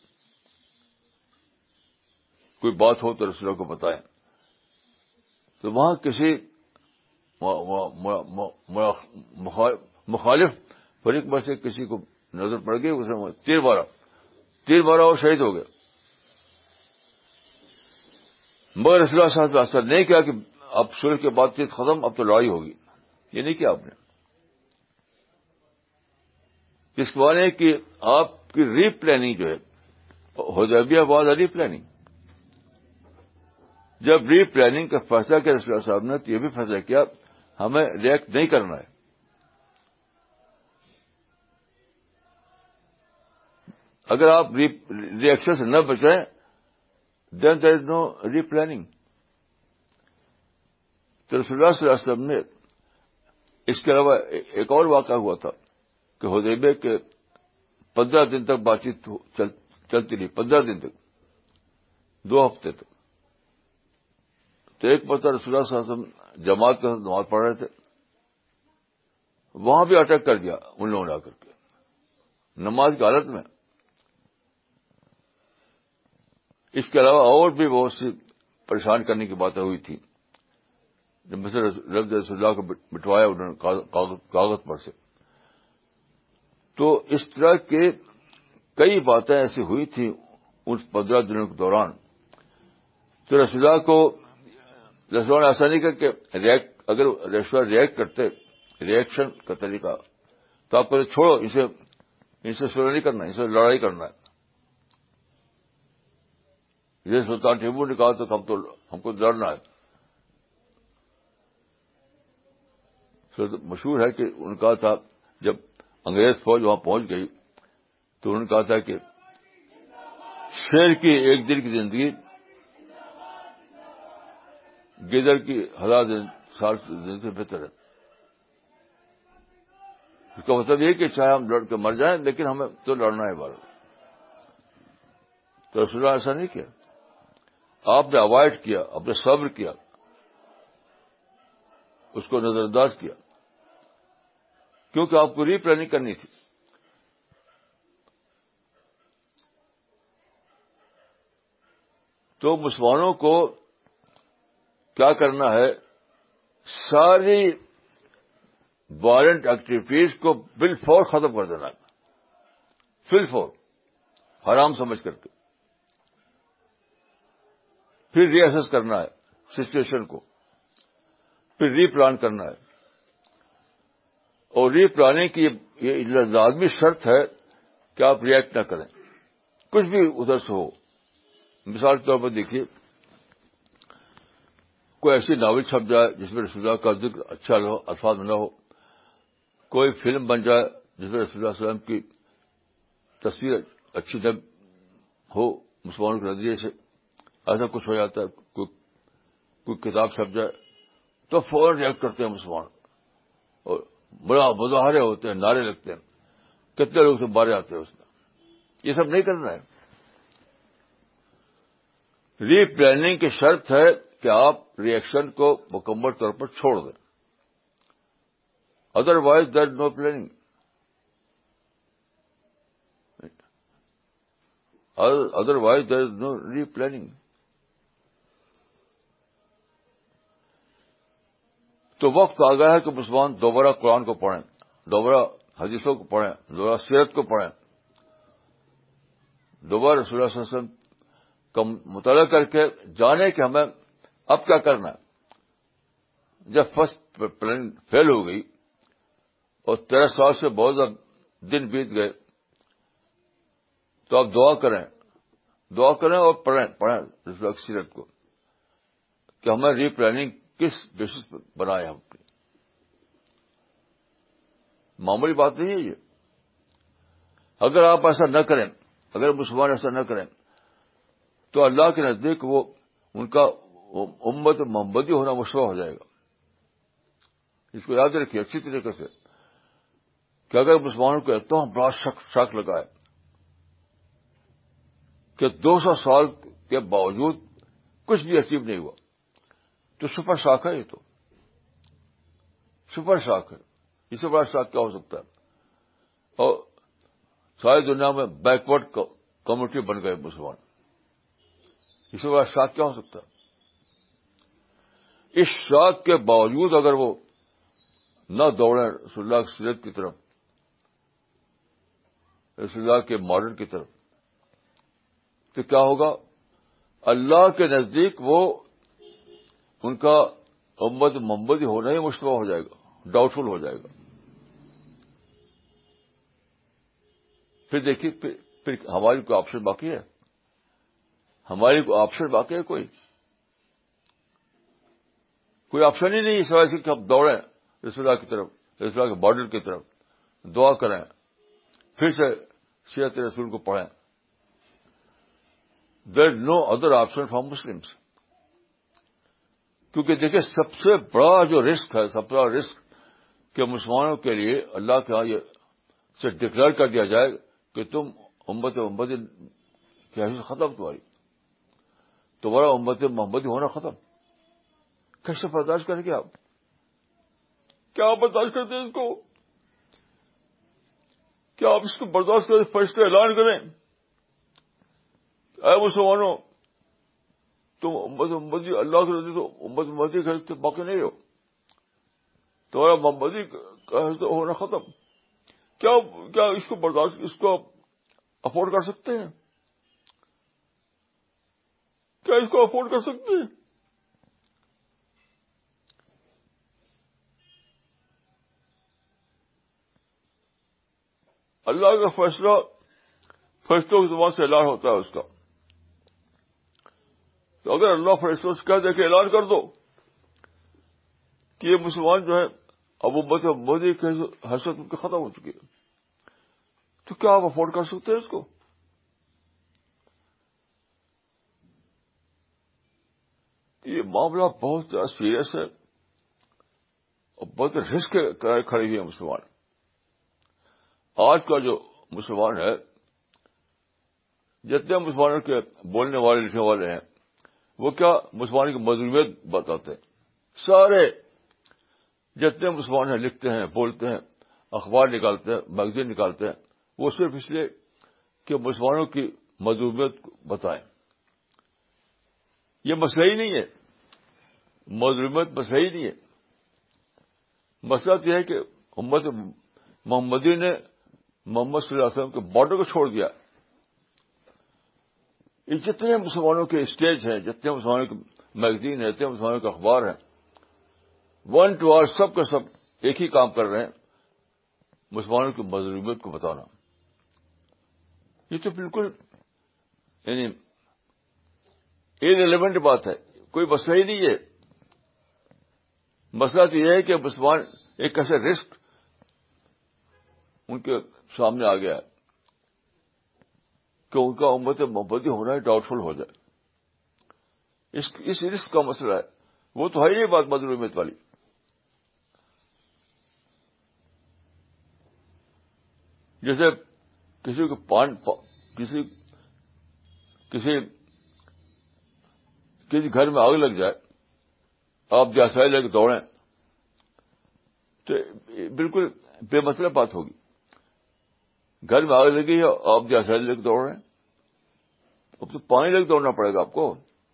کوئی بات ہو تو رسول اللہ کو بتائیں. تو وہاں کسی مخالف فریق میں سے کسی کو نظر پڑ گئی، اسے تیر مارا تیر مارا اور شہید ہو گیا. مگر رسول اللہ صلی اللہ علیہ وسلم نے اثر نہیں کیا کہ اب صلح کے بعد چیز ختم، اب تو لڑائی ہوگی. یہ نہیں کیا آپ نے. اس کو معنی ہے کہ آپ کی ری پلاننگ جو ہے حدیبیہ بعد ری پلاننگ. جب ری پلاننگ کا فیصلہ کیا رسول اللہ صاحب نے تو یہ بھی فیصلہ کیا ہمیں ریئیکٹ نہیں کرنا ہے. اگر آپ ری ایکشن سے نہ بچائیں دین دیر از نو ری پلاننگ. تو رسول اللہ صلی اللہ علیہ وسلم نے اس کے علاوہ ایک اور واقعہ ہوا تھا کہ حدیبیہ کے پندرہ دن تک بات چیت چل, چلتی رہی پندرہ دن تک، دو ہفتے تک. تو ایک مرتبہ رسول اللہ صلی اللہ علیہ وسلم جماعت کا نماز پڑھ رہے تھے، وہاں بھی اٹیک کر دیا ان لوگوں نے آ کر کے نماز کی حالت میں. اس کے علاوہ اور بھی بہت سی پریشان کرنے کی باتیں ہوئی تھی. جب مثلا لفظ رسول اللہ کو بٹوایا انہوں نے کاغذ پر سے. تو اس طرح کے کئی باتیں ایسی ہوئی تھیں ان پندرہ دنوں کے دوران. تو رسول اللہ کو رسول اللہ نے ایسا نہیں کر کہ ریئیکٹ اگر رسول اللہ ریئیکٹ کرتے ریئیکشن کا طریقہ تو آپ کو چھوڑو، اسے ان سے سلح نہیں کرنا، ان سے لڑائی کرنا ہے. یہ سلطان ٹیمور نے کہا تو ہم تو ہم کو لڑنا ہے. مشہور ہے کہ ان کا تھا جب انگریز فوج وہاں پہنچ گئی تو انہوں نے کہا تھا کہ شیر کی ایک دن کی زندگی گیدڑ کی ہزار سال زندگی سے بہتر ہے. اس کا مطلب یہ کہ چاہے ہم لڑ کے مر جائیں لیکن ہمیں تو لڑنا ہے بار. تو رسول اللہ ایسا نہیں کیا. آپ نے اوائڈ کیا، آپ نے صبر کیا، اس کو نظر انداز کیا کیونکہ آپ کو ری پلاننگ کرنی تھی. تو مسلمانوں کو کیا کرنا ہے، ساری وائلنٹ ایکٹیویٹیز کو بالفور ختم کر دینا ہے، بالفور حرام سمجھ کر کے. پھر ری ایسس کرنا ہے سچویشن کو، پھر ری پلان کرنا ہے. اور ری پلاننگ کی یہ لازمی شرط ہے کہ آپ ریئیکٹ نہ کریں کچھ بھی ادھر سے ہو. مثال کے طور پر دیکھیے، کوئی ایسی ناول چھپ جائے جس میں رسول اللہ کا ذکر اچھا الفاظ میں نہ ہو، کوئی فلم بن جائے جس میں رسول اللہ صلی اللہ علیہ وسلم کی تصویر اچھی نہ ہو مسلمانوں کے نظریے سے، ایسا کچھ ہو جاتا ہے. کوئی کوئی کتاب چھپ جائے تو فوراً ریئیکٹ کرتے ہیں مسلمان اور بڑا مظاہرے ہوتے ہیں، نعرے لگتے ہیں، کتنے لوگ سے مارے آتے ہیں اس میں. یہ سب نہیں کرنا ہے. ری پلاننگ کی شرط ہے کہ آپ ری ایکشن کو مکمل طور پر چھوڑ دیں، otherwise there is no planning. Otherwise there is no replanning. تو وقت آ گیا ہے کہ مسلمان دوبارہ قرآن کو پڑھیں، دوبارہ حدیثوں کو پڑھیں، دوبارہ سیرت کو پڑھیں، دوبارہ رسول اللہ صلی اللہ علیہ وسلم کا مطالعہ کر کے جانے کہ ہمیں اب کیا کرنا ہے. جب فرسٹ پلان فیل ہو گئی اور تیرہ سال سے بہت زیادہ دن بیت گئے تو آپ دعا کریں دعا کریں اور پڑھیں پڑھیں رسول اللہ کی سیرت کو کہ ہمیں ری پلاننگ کس بیسس پر بنائے. ہم اپنی معمولی بات نہیں ہے یہ. اگر آپ ایسا نہ کریں، اگر مسلمان ایسا نہ کریں تو اللہ کے نزدیک وہ ان کا امت محمدی ہونا مشروع ہو جائے گا. اس کو یاد رکھیے اچھی طریقے سے کہ اگر مسلمانوں کو اتنا بڑا شک شک لگا ہے کہ دو سو سال کے باوجود کچھ بھی اچیو نہیں ہوا تو سپر شاک ہے. یہ تو سپر شاک ہے. اس سے بڑا شاک کیا ہو سکتا ہے؟ اور ساری دنیا میں بیکورڈ کمیونٹی بن گئے مسلمان. اس سے بڑا شاک کیا ہو سکتا ہے؟ اس شاک کے باوجود اگر وہ نہ دوڑیں رسول اللہ کی سیرت کی طرف، رسول اللہ کے ماڈل کی طرف، تو کیا ہوگا؟ اللہ کے نزدیک وہ ان کا امت محمدی ہونا ہی مشتبہ ہو جائے گا، ڈاؤٹ فل ہو جائے گا. پھر دیکھیے پھر, پھر ہماری کوئی آپشن باقی ہے؟ ہماری کوئی آپشن باقی ہے؟ کوئی کوئی آپشن ہی نہیں سوائے کہ ہم دوڑیں رسول اللہ کی طرف، رسول اللہ کے ماڈل کی طرف، دعا کریں، پھر سے سیرت رسول کو پڑھیں. There is no other option for Muslims. کیونکہ دیکھیں سب سے بڑا جو رسک ہے، سب سے بڑا رسک کہ مسلمانوں کے لیے اللہ کے ہاں یہ سے ڈکلیئر کر دیا جائے کہ تم امت محمدی کی حیثیت ختم، تمہاری تمہارا امت محمدی ہونا ختم. کیسے برداشت کریں گے آپ؟ کیا آپ برداشت کرتے ہیں اس کو؟ کیا آپ اس کو برداشت کریں؟ فرشتے اعلان کریں اے مسلمانوں تم امت محمدی اللہ کے رضی تو امت محمدی کے حیثیت باقی نہیں ہو، تمہارا محمدی کا حیثیت ہونا ختم. کیا کیا اس کو برداشت اس کو افورڈ کر سکتے ہیں؟ کیا اس کو افورڈ کر سکتے ہیں؟ اللہ کا فیصلہ فرشتوں کی زبان سے اعلان ہوتا ہے اس کا. تو اگر اللہ فرشتوں سے کہہ دے کہ اعلان کر دو کہ یہ مسلمان جو ہے اب امت محمدی کی حیثیت ان کی ختم ہو چکی ہے، تو کیا آپ افورڈ کر سکتے ہیں اس کو؟ یہ معاملہ بہت زیادہ سیریس ہے اور بہت رسک کھڑی ہوئی ہے مسلمان. آج کا جو مسلمان ہے، جتنے مسلمانوں کے بولنے والے لکھنے والے ہیں وہ کیا مسلمان کی مظلومیت بتاتے ہیں. سارے جتنے مسلمان ہیں لکھتے ہیں، بولتے ہیں، اخبار نکالتے ہیں، میگزین نکالتے ہیں، وہ صرف اس لیے کہ مسلمانوں کی مظلومیت بتائیں. یہ مسئلہ ہی نہیں ہے، مظلومیت مسئلہ ہی نہیں ہے. مسئلہ تو یہ ہے کہ امت محمدی نے محمد صلی اللہ علیہ وسلم کے بارڈر کو چھوڑ دیا. یہ جتنے مسلمانوں کے اسٹیج ہیں، جتنے مسلمانوں کے میگزین ہیں، جتنے مسلمانوں کے اخبار ہیں، ون ٹو آر سب کا سب ایک ہی کام کر رہے ہیں، مسلمانوں کی مظلومیت کو بتانا. یہ تو بالکل یعنی ارریلیونٹ بات ہے، کوئی مسئلہ ہی نہیں ہے. مسئلہ تو یہ ہے کہ مسلمان ایک ایسا رسک ان کے سامنے آ گیا ہے کہ ان کا امت محمدی ہونا ہی ڈاؤٹ فل ہو جائے. اس اس رسک کا مسئلہ ہے، وہ تو ہے ہی نہیں بات مظلومیت والی. جیسے کسی کو پان کسی کسی کسی گھر میں آگ لگ جائے، آپ جاسائی لے کے دوڑیں تو بالکل بے مطلب بات ہوگی. گھر میں آگ لگی ہے، آپ جاسائی لے کے دوڑ رہے ہیں، اب تو پانی لے کے دوڑنا پڑے گا آپ کو.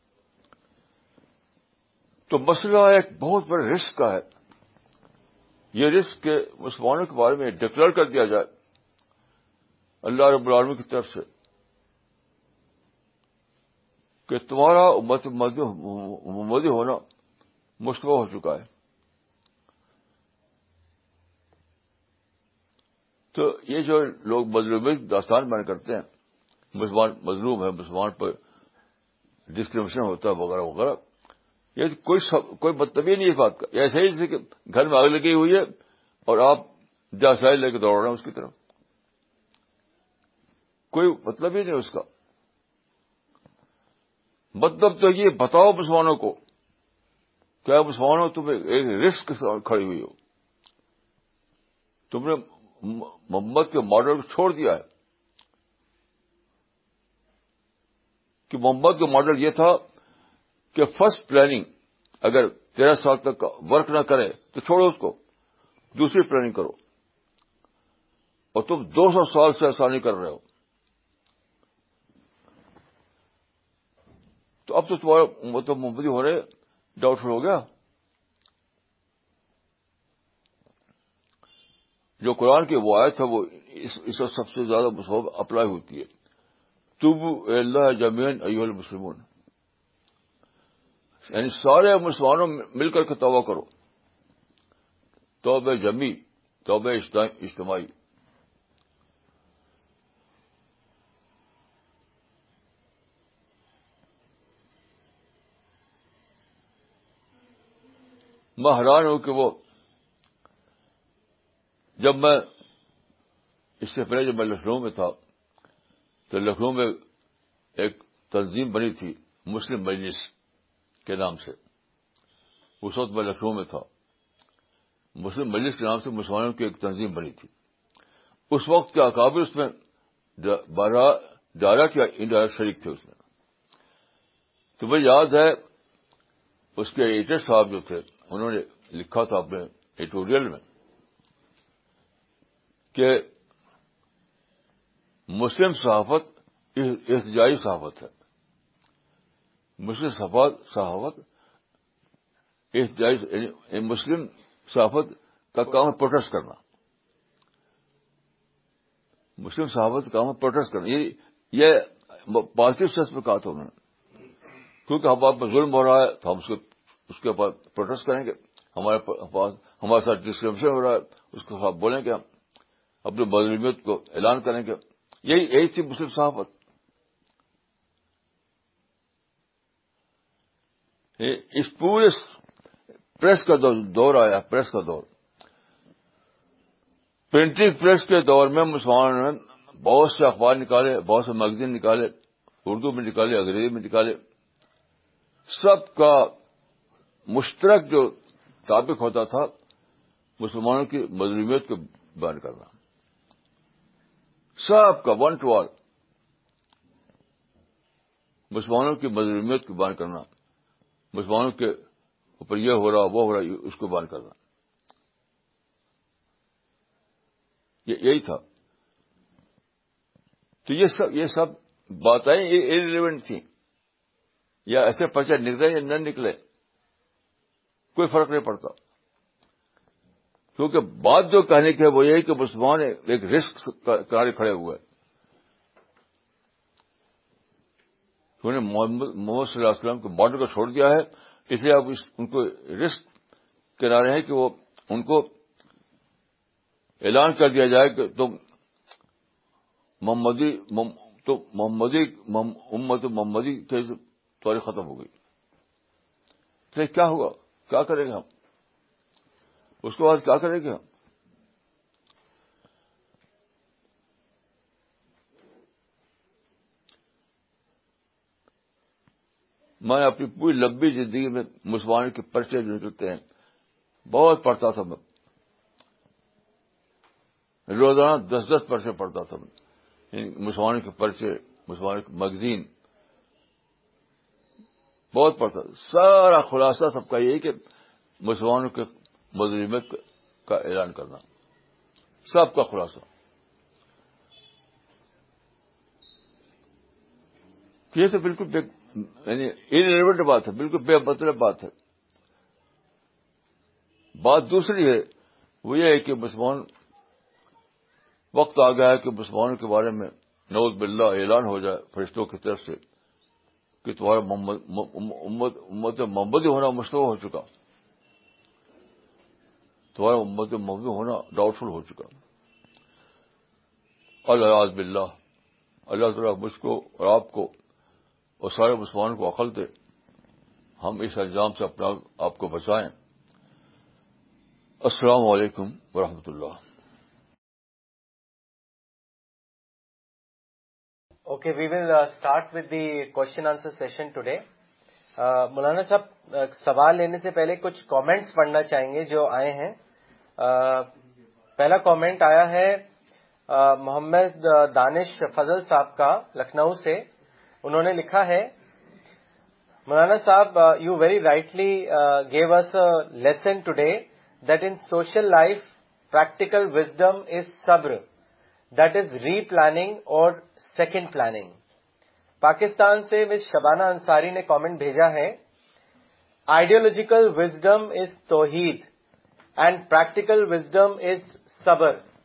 تو مسئلہ ایک بہت بڑے رسک کا ہے. یہ رسک کے مسلمانوں کے بارے میں ڈکلیئر کر دیا جائے اللہ رب العالمین کی طرف سے کہ تمہارا امت محمدی ہونا مشتبہ ہو چکا ہے. تو یہ جو لوگ مظلومیت داستان بیان کرتے ہیں، مسلمان مظلوم ہے، مسلمان پر ڈسکریمنیشن ہوتا ہے وغیرہ وغیرہ، یہ کوئی سب کوئی مطلب ہی نہیں اس بات کا. ایسے ہی جیسے کہ گھر میں آگ لگی ہوئی ہے اور آپ جاسائی لے کے دوڑ رہے ہیں اس کی طرف، کوئی مطلب ہی نہیں اس کا. مطلب تو یہ بتاؤ مسلمانوں کو، کیا مسلمانوں تم ایک رسک کھڑی ہوئی ہو، تم نے محمد کے ماڈل کو چھوڑ دیا ہے. کہ محمد کا ماڈل یہ تھا کہ فرسٹ پلاننگ اگر تیرہ سال تک ورک نہ کرے تو چھوڑو اس کو، دوسری پلاننگ کرو. اور تم دو سو سال سے ایسا نہیں کر رہے ہو. تو اب تو تمہارا مطلب محمدی ہونے ڈاؤٹ فل ہو گیا. جو قرآن کی وہ آیت ہے وہ اس اس وقت سب سے زیادہ مسبب اپلائی ہوتی ہے. توبو الی اللہ جمیعاً ایھا المسلمون، یعنی سارے مسلمانوں مل کر کے توبہ کرو. توبہ جمی، توبہ اجتماعی. میں حیران ہوں کہ وہ جب میں اس سے پہلے جب میں لکھنؤ میں تھا تو لکھنؤ میں ایک تنظیم بنی تھی مسلم مجلس کے نام سے. اس وقت میں لکھنؤ میں تھا. مسلم مجلس کے نام سے مسلمانوں کی ایک تنظیم بنی تھی. اس وقت کے اکابر اس میں بارہ ڈائریکٹ یا انڈائریکٹ شریک تھے اس میں. تو مجھے یاد ہے اس کے ایڈیٹر صاحب جو تھے انہوں نے لکھا تھا اپنے ایڈیٹوریل میں کہ مسلم صحافت احتجاجی صحافت ہے. مسلم صحافت احتجاجی، مسلم صحافت کا کام ہے پروٹیسٹ کرنا. مسلم صحافت کا کام ہے پروٹیسٹ کرنا. یہ یہ پازیٹو سینس میں کہا تھا انہوں نے، کیونکہ ہمارے پر ظلم ہو رہا ہے تو ہم اس کے اس کے اوپر پروٹیسٹ کریں گے. ہمارے پاس ہمارے ساتھ ڈسکرمنیشن ہو رہا ہے اس کے خلاف بولیں گے، ہم اپنی مظلومیت کو اعلان کریں گے. یہی یہی تھی مسلم صحافت. اس پورے پریس کا دور آیا، پریس کا دور. پرنٹنگ پریس کے دور میں مسلمانوں نے بہت سے اخبار نکالے، بہت سے میگزین نکالے، اردو میں نکالے، انگریزی میں نکالے. سب کا مشترک جو ٹاپک ہوتا تھا مسلمانوں کی مظلومیت کو بیان کرنا. سب کا ون ٹو آل مسلمانوں کی مظلومیت کو بیان کرنا، مسلمانوں کے اوپر یہ ہو رہا وہ ہو رہا اس کو بیان کرنا. یہی تھا. تو یہ سب یہ سب باتیں irrelevant تھیں. یا ایسے پرچے نکلے یا نہ نکلے کوئی فرق نہیں پڑتا، کیونکہ بات جو کہنے کی ہے وہ یہی کہ مسلمان ایک رسک کنارے کھڑے ہوئے. انہوں نے محمد محمد صلی اللہ علیہ وسلم کے ماڈل کو چھوڑ دیا ہے، اس لیے اب ان کو رسک کنارے ہیں کہ وہ ان کو اعلان کر دیا جائے کہ تم محمدی تو محمدی امت محمدی کے تاریخ ختم ہو گئی. تو کیا ہوگا؟ کیا کریں گے ہم؟ اس کے بعد کیا کریں گے ہم؟ میں اپنی پوری لمبی زندگی میں مسلمانوں کے پرچے جو نکلتے ہیں بہت پڑھتا تھا. میں روزانہ دس دس پرچے پڑھتا تھا. میں مسلمانوں کے پرچے، مسلمانوں کے میگزین بہت پڑھتا تھا. سارا خلاصہ سب کا یہی کہ مسلمانوں کے مظلومیت کا اعلان کرنا، سب کا خلاصہ. یہ تو بالکل یعنی irrelevant بات ہے، بالکل بے مطلب بات ہے. بات دوسری ہے، وہ یہ ہے کہ مسلمان وقت آ گیا ہے کہ مسلمانوں کے بارے میں نعوذ باللہ اعلان ہو جائے فرشتوں کی طرف سے کہ تمہارا امت امت محمدی ہونا مشتبہ ہو چکا، تمہارا امت محمدی ہونا ڈاؤٹ فل ہو چکا. الیاذ باللہ. اللہ تعالیٰ مجھ کو اور آپ کو اور سارے مسلمانوں کو عقل دے، ہم اس الزام سے اپنا آپ کو بچائیں. السلام علیکم ورحمۃ اللہ. Okay, we will uh, start with the question answer session today. Uh, مولانا صاحب سوال لینے سے پہلے کچھ کامنٹس پڑھنا چاہیں گے جو آئے ہیں. uh, پہلا کامنٹ آیا ہے uh, محمد دانش فضل صاحب کا لکھنؤ سے. انہوں نے لکھا ہے مولانا صاحب you very rightly gave us a lesson today that in social life practical wisdom is sabr, that is re-planning اور سیکنڈ پلاننگ. پاکستان سے مس شبانہ انصاری نے کامنٹ بھیجا ہے آئیڈیولوجیکل وزڈم از توحید اینڈ پریکٹیکل وزڈم از صبر.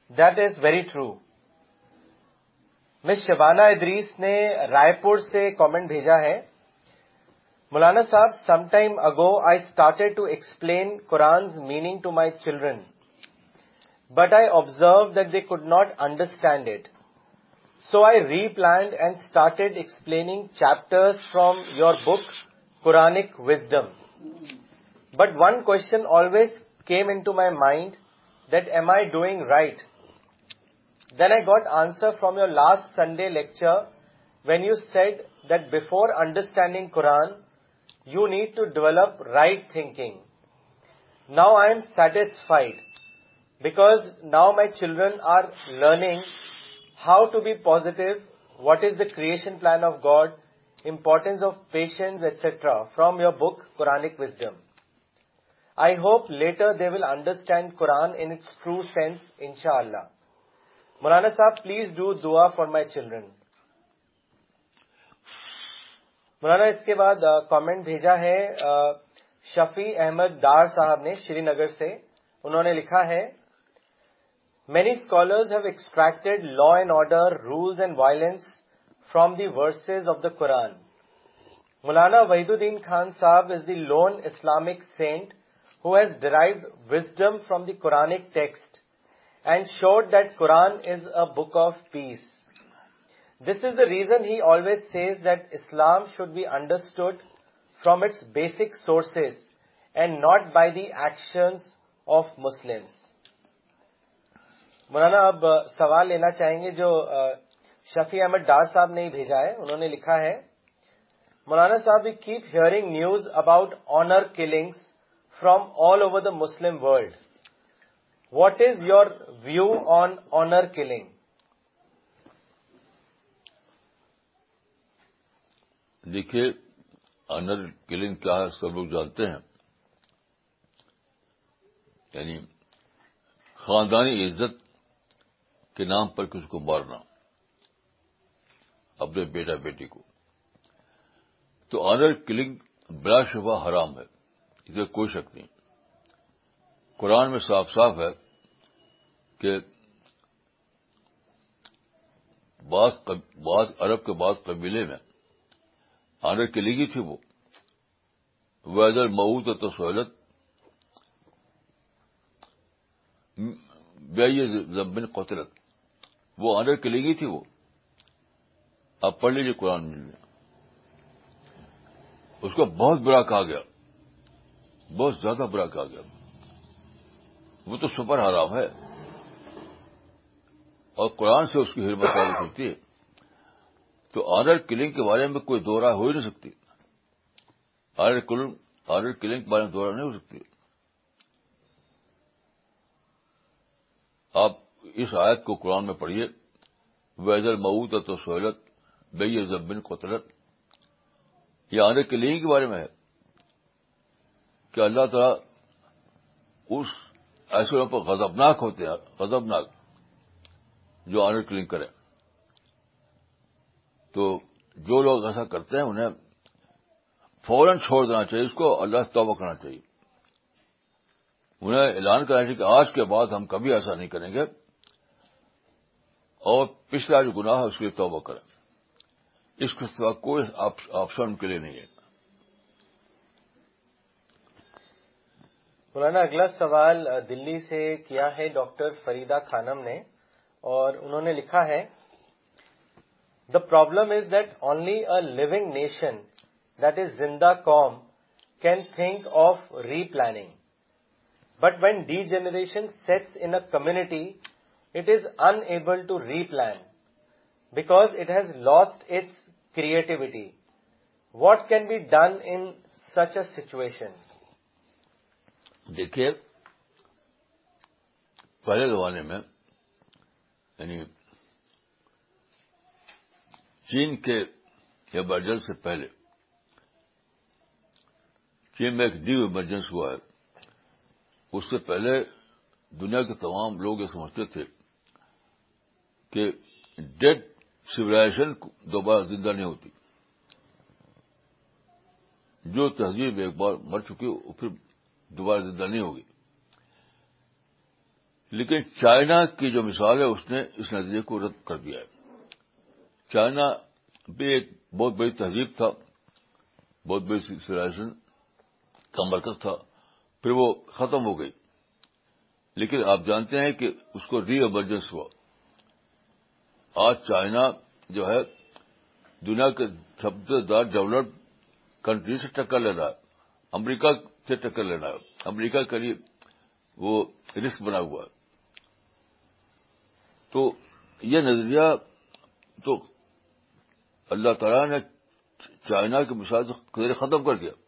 That is very true. Miss Shabana Idris نے رائے پور سے کامنٹ بھیجا ہے. مولانا صاحب, some time ago I started to explain Quran's meaning to my children, but I observed that they could not understand it. So I replanned and started explaining chapters from your book, Quranic Wisdom. But one question always came into my mind, that am I doing right? Then I got answer from your last Sunday lecture when you said that before understanding Quran, you need to develop right thinking. Now I am satisfied because now my children are learning how to be positive, what is the creation plan of God, importance of patience, et cetera from your book, Quranic Wisdom. I hope later they will understand Quran in its true sense, inshallah. مولانا صاحب, please do dua for my children. مولانا اس کے بعد comment بھیجا ہے شفیع احمد ڈار صاحب نے شری نگر سے. انہوں نے لکھا ہے, many scholars have extracted law and order, rules and violence from the verses of the Quran. Maulana Wahiduddin Khan Sahab is the lone Islamic saint who has derived wisdom from the Quranic text and showed that Quran is a book of peace. This is the reason he always says that Islam should be understood from its basic sources and not by the actions of Muslims. مولانا اب سوال لینا چاہیں گے جو شفیع احمد ڈار صاحب نے ہی بھیجا ہے. انہوں نے لکھا ہے, مولانا صاحب, we keep hearing news about honor killings from all over the Muslim world. What is your view on honor killing? دیکھیے, آنر کلنگ کیا ہے سب لوگ جانتے ہیں. یعنی خاندانی عزت کے نام پر کسی کو مارنا, اپنے بیٹا بیٹی کو. تو آنر کلنگ بلا شبہ حرام ہے, اس میں کوئی شک نہیں. قرآن میں صاف صاف ہے کہ بعض بعض عرب کے بعض قبیلے میں آنر کلنگ ہی تھی. وہ وید الموت و سہولت بے ذنب قتلت, وہ آنر کلنگ ہی تھی. وہ آپ پڑھ لیجیے قرآن میں, اس کو بہت برا کہا گیا, بہت زیادہ برا کہا گیا. وہ تو سپر حرام ہے, اور قرآن سے اس کی حرمت والی سکتی ہے. تو آنر کلنگ کے بارے میں کوئی دو رائے ہو ہی نہیں سکتی. آنر کلنگ آنر کلنگ کے بارے میں دو رائے نہیں ہو سکتی. آپ اس آیت کو قرآن میں پڑھیے, وید الموت تو سہولت بے ذنب قتلت, یہ آنر کلنگ کے بارے میں ہے کہ اللہ تعالیٰ اس ایسے لوگوں پر غضبناک ہوتے ہیں, غضبناک جو آنر کلنگ کریں. تو جو لوگ ایسا کرتے ہیں انہیں فوراً چھوڑ دینا چاہیے, اس کو اللہ سے توبہ کرنا چاہیے. انہیں اعلان کرنا چاہیے کہ آج کے بعد ہم کبھی ایسا نہیں کریں گے, اور پچھلا جو گناہ ہے اس کے لیے توبہ کریں. اس کے سوا کوئی آپشن ان کے لیے نہیں ہے. مولانا اگلا سوال دلی سے کیا ہے ڈاکٹر فریدہ خانم نے, اور انہوں نے لکھا ہے, The problem is that only a living nation, that is Zinda Qaum, can think of replanning. But when degeneration sets in a community, it is unable to replan because it has lost its creativity. What can be done in such a situation? دیکھیے, پہلے زمانے میں یعنی چین کے emergence سے پہلے, چین میں ایک ڈیو ایمرجنس ہوا ہے. اس سے پہلے دنیا کے تمام لوگ یہ سمجھتے تھے کہ ڈیڈ سویلائزیشن دوبارہ زندہ نہیں ہوتی. جو تہذیب ایک بار مر چکی وہ پھر دوبارہ زندہ نہیں ہوگی. لیکن چائنا کی جو مثال ہے اس نے اس نظریے کو رد کر دیا ہے. چائنا بھی ایک بہت بڑی تہذیب تھا, بہت بڑی سویلائزیشن کا مرکز تھا, پھر وہ ختم ہو گئی. لیکن آپ جانتے ہیں کہ اس کو ری ایمرجنس ہوا. آج چائنا جو ہے دنیا کے سب سے زیادہ ڈیولپڈ کنٹری سے ٹکر لے رہا ہے, امریکہ سے ٹکر لے رہا ہے. امریکہ کے لیے وہ رسک بنا ہوا ہے. تو یہ نظریہ تو اللہ تعالیٰ نے چائنا کی مثال سے ختم کر دیا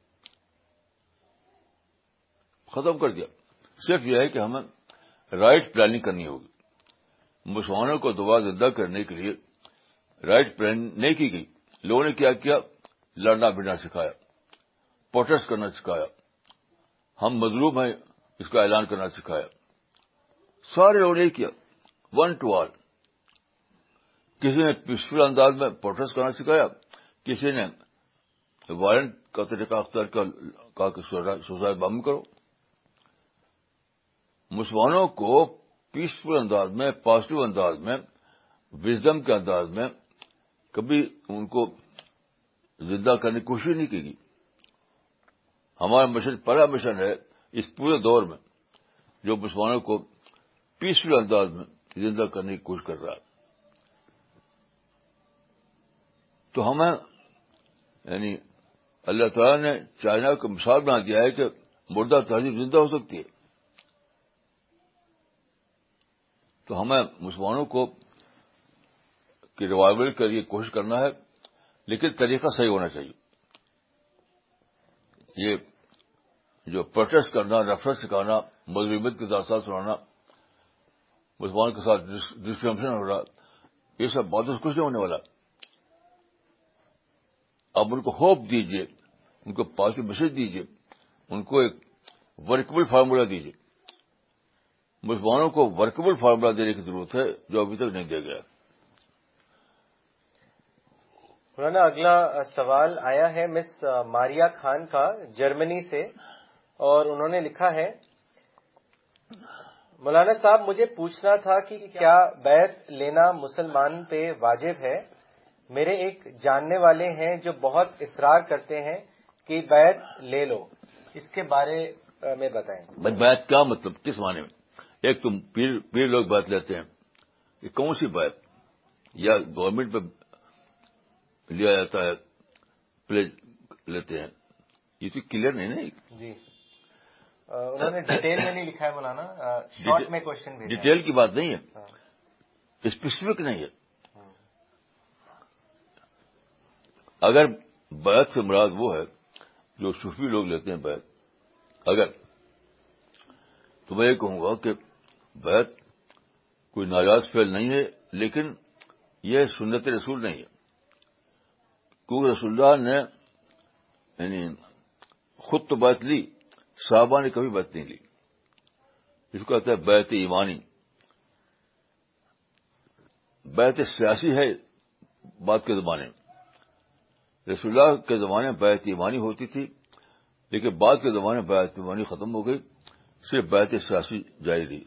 ختم کر دیا صرف یہ ہے کہ ہمیں رائٹ پلاننگ کرنی ہوگی. مسلمانوں کو دوبارہ زندہ کرنے کے لیے رائٹ پلاننگ نہیں کی گئی. لوگوں نے کیا کیا, لڑنا بھیڑنا سکھایا, پروٹیسٹ کرنا سکھایا, ہم مظلوم ہیں اس کا اعلان کرنا سکھایا. سارے لوگوں نے کیا, ون ٹو آل. کسی نے پیسفل انداز میں پروٹیسٹ کرنا سکھایا, کسی نے وائلنٹ کا طریقہ اختیار کہا کہ سوسائڈ بم کرو. مسلمانوں کو پیسفل انداز میں, پازیٹو انداز میں, وزڈم کے انداز میں کبھی ان کو زندہ کرنے کی کوشش نہیں کی گئی. ہمارا مشن, پہلا مشن ہے اس پورے دور میں جو مسلمانوں کو پیسفل انداز میں زندہ کرنے کی کوشش کر رہا ہے. تو ہمیں یعنی اللہ تعالیٰ نے چائنا کو مثال بنا دیا ہے کہ مردہ تہذیب زندہ ہو سکتی ہے. تو ہمیں مسلمانوں کو کی ریوائول کے لیے کوشش کرنا ہے, لیکن طریقہ صحیح ہونا چاہیے. یہ جو پروٹیسٹ کرنا, نفرت سکھانا, مظلومیت کے داستان سنانا, مسلمانوں کے ساتھ ڈسکرمنیشن ہو رہا, یہ سب باتوں سے کچھ نہیں ہونے والا. آپ ان کو ہوپ دیجیے, ان کو پازیٹو میسج دیجیے, ان کو ایک ورکبل فارمولا دیجیے. مسلمانوں کو ورکبل فارمولا دینے کی ضرورت ہے جو ابھی تک نہیں دیا گیا. مولانا اگلا سوال آیا ہے مس ماریا خان کا جرمنی سے, اور انہوں نے لکھا ہے, مولانا صاحب مجھے پوچھنا تھا کہ کیا بیعت لینا مسلمان پہ واجب ہے؟ میرے ایک جاننے والے ہیں جو بہت اصرار کرتے ہیں کہ بیعت لے لو, اس کے بارے میں بتائیں. بیعت کیا مطلب, کس معنی میں؟ ایک تم پیر پیر لوگ بیعت لیتے ہیں, یہ کون سی بیعت؟ یا گورنمنٹ پہ لیا جاتا ہے, پلیج لیتے ہیں, یہ تو کلیئر نہیں نا. جی انہوں نے ڈیٹیل میں نہیں لکھا ہے مولانا, شارٹ میں کوشچن بھی. ڈیٹیل کی بات نہیں ہے, اسپیسیفک نہیں ہے. اگر بیعت سے مراد وہ ہے جو صوفی لوگ لیتے ہیں بیعت, اگر تو میں یہ کہوں گا کہ بیعت کوئی ناجائز فعل نہیں ہے, لیکن یہ سنت رسول نہیں ہے. کیونکہ رسول اللہ نے یعنی خود تو بیعت لی, صحابہ نے کبھی بیعت نہیں لی. اس کو کہتے ہیں بیعت ایمانی. بیعت سیاسی ہے بعد کے زمانے میں. رسول اللہ کے زمانے میں بیعت ایمانی ہوتی تھی, لیکن بعد کے زمانے میں بیعت ایمانی ختم ہو گئی, صرف بیعت سیاسی جاری رہی.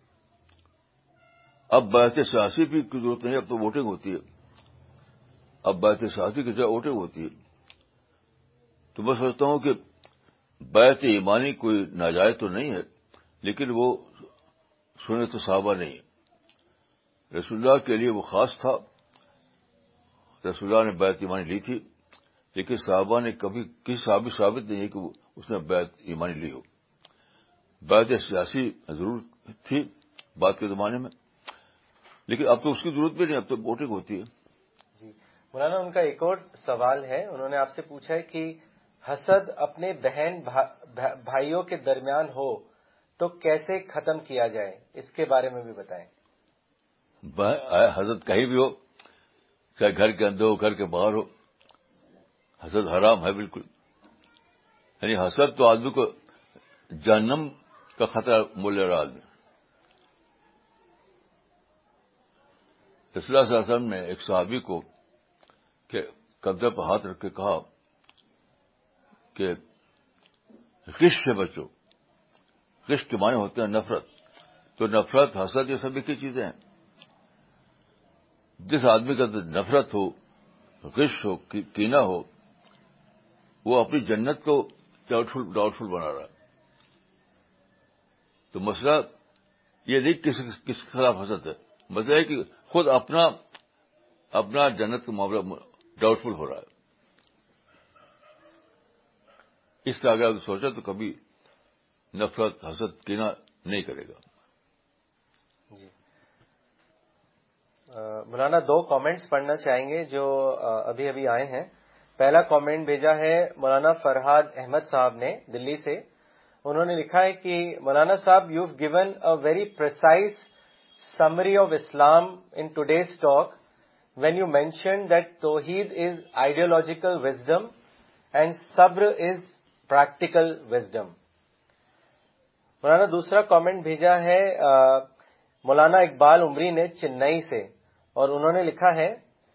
اب بیعت سیاسی بھی کی ضرورت نہیں, اب تو ووٹنگ ہوتی ہے. اب بیعت سیاسی کی جگہ ووٹنگ ہوتی ہے. تو میں سمجھتا ہوں کہ بیعت ایمانی کوئی ناجائز تو نہیں ہے, لیکن وہ سنت صحابہ نہیں ہے. رسول اللہ کے لیے وہ خاص تھا. رسول اللہ نے بیعت ایمانی لی تھی, لیکن صحابہ نے کبھی کسی صحابی ثابت نہیں ہے کہ اس نے بیعت ایمانی لی ہو. بیعت سیاسی ضرور تھی بعد کے زمانے میں, لیکن اب تو اس کی ضرورت بھی نہیں, اب تو ووٹنگ ہوتی ہے. جی مولانا, ان کا ایک اور سوال ہے. انہوں نے آپ سے پوچھا ہے کہ حسد اپنے بہن بھائیوں کے درمیان ہو تو کیسے ختم کیا جائے, اس کے بارے میں بھی بتائیں. حسد کہیں بھی ہو, چاہے گھر کے اندر ہو گھر کے باہر ہو, حسد حرام ہے بالکل. یعنی حسد تو آدمی کو جہنم کا خطرہ مول لے رہا آدمی. رسول اللہ صلی اللہ علیہ وسلم نے ایک صحابی کو کہ کندھے پر ہاتھ رکھ کے کہا کہ غش سے بچو. غش کے معنی ہوتے ہیں نفرت. تو نفرت حسد یہ سب کی چیزیں ہیں. جس آدمی کا نفرت ہو, غش ہو, کینہ ہو, وہ اپنی جنت کو ڈاؤٹ فل ڈاؤٹ فل بنا رہا ہے. تو مسئلہ یہ نہیں کس کس کے خلاف حسد ہے, مسئلہ ہے کہ خود اپنا اپنا جنت کا معاملہ ڈاؤٹ فل ہو رہا ہے. اس سے آگے اگر سوچا تو کبھی نفرت حسد کینہ نہیں کرے گا. جی مولانا دو کامنٹس پڑھنا چاہیں گے جو ابھی ابھی آئے ہیں. پہلا کامنٹ بھیجا ہے مولانا فرحاد احمد صاحب نے دلی سے. انہوں نے لکھا ہے کہ مولانا صاحب you have given a very precise summary of Islam in today's talk when you mentioned that Tawheed is ideological wisdom and Sabr is practical wisdom. مولانا دوسرا کامنٹ بھیجا ہے مولانا اقبال عمری نے چنئی سے, اور انہوں نے لکھا ہے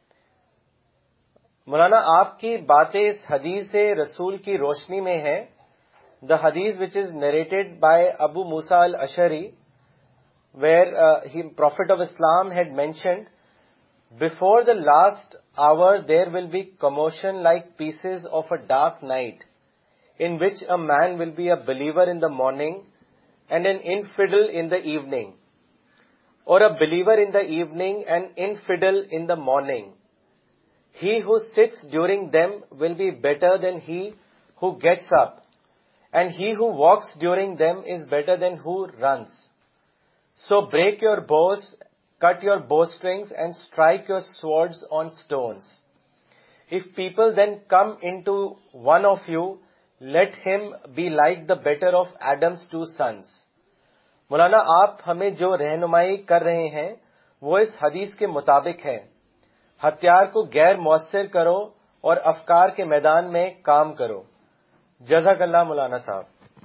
مولانا آپ کی باتیں اس حدیث رسول کی روشنی میں ہیں. The hadith which is narrated by Abu Musa al-Ash'ari where uh, he, Prophet of Islam had mentioned, before the last hour there will be commotion like pieces of a dark night, in which a man will be a believer in the morning and an infidel in the evening, or a believer in the evening and infidel in the morning. He who sits during them will be better than he who gets up, and he who walks during them is better than who runs. So break your bows, cut your bowstrings, and strike your swords on stones. If people then come into one of you, let him be like the better of Adam's two sons. مولانا آپ ہمیں جو رہنمائی کر رہے ہیں وہ اس حدیث کے مطابق ہے. ہتھیار کو غیر مؤثر کرو اور افکار کے میدان میں کام کرو. جزاک اللہ مولانا صاحب.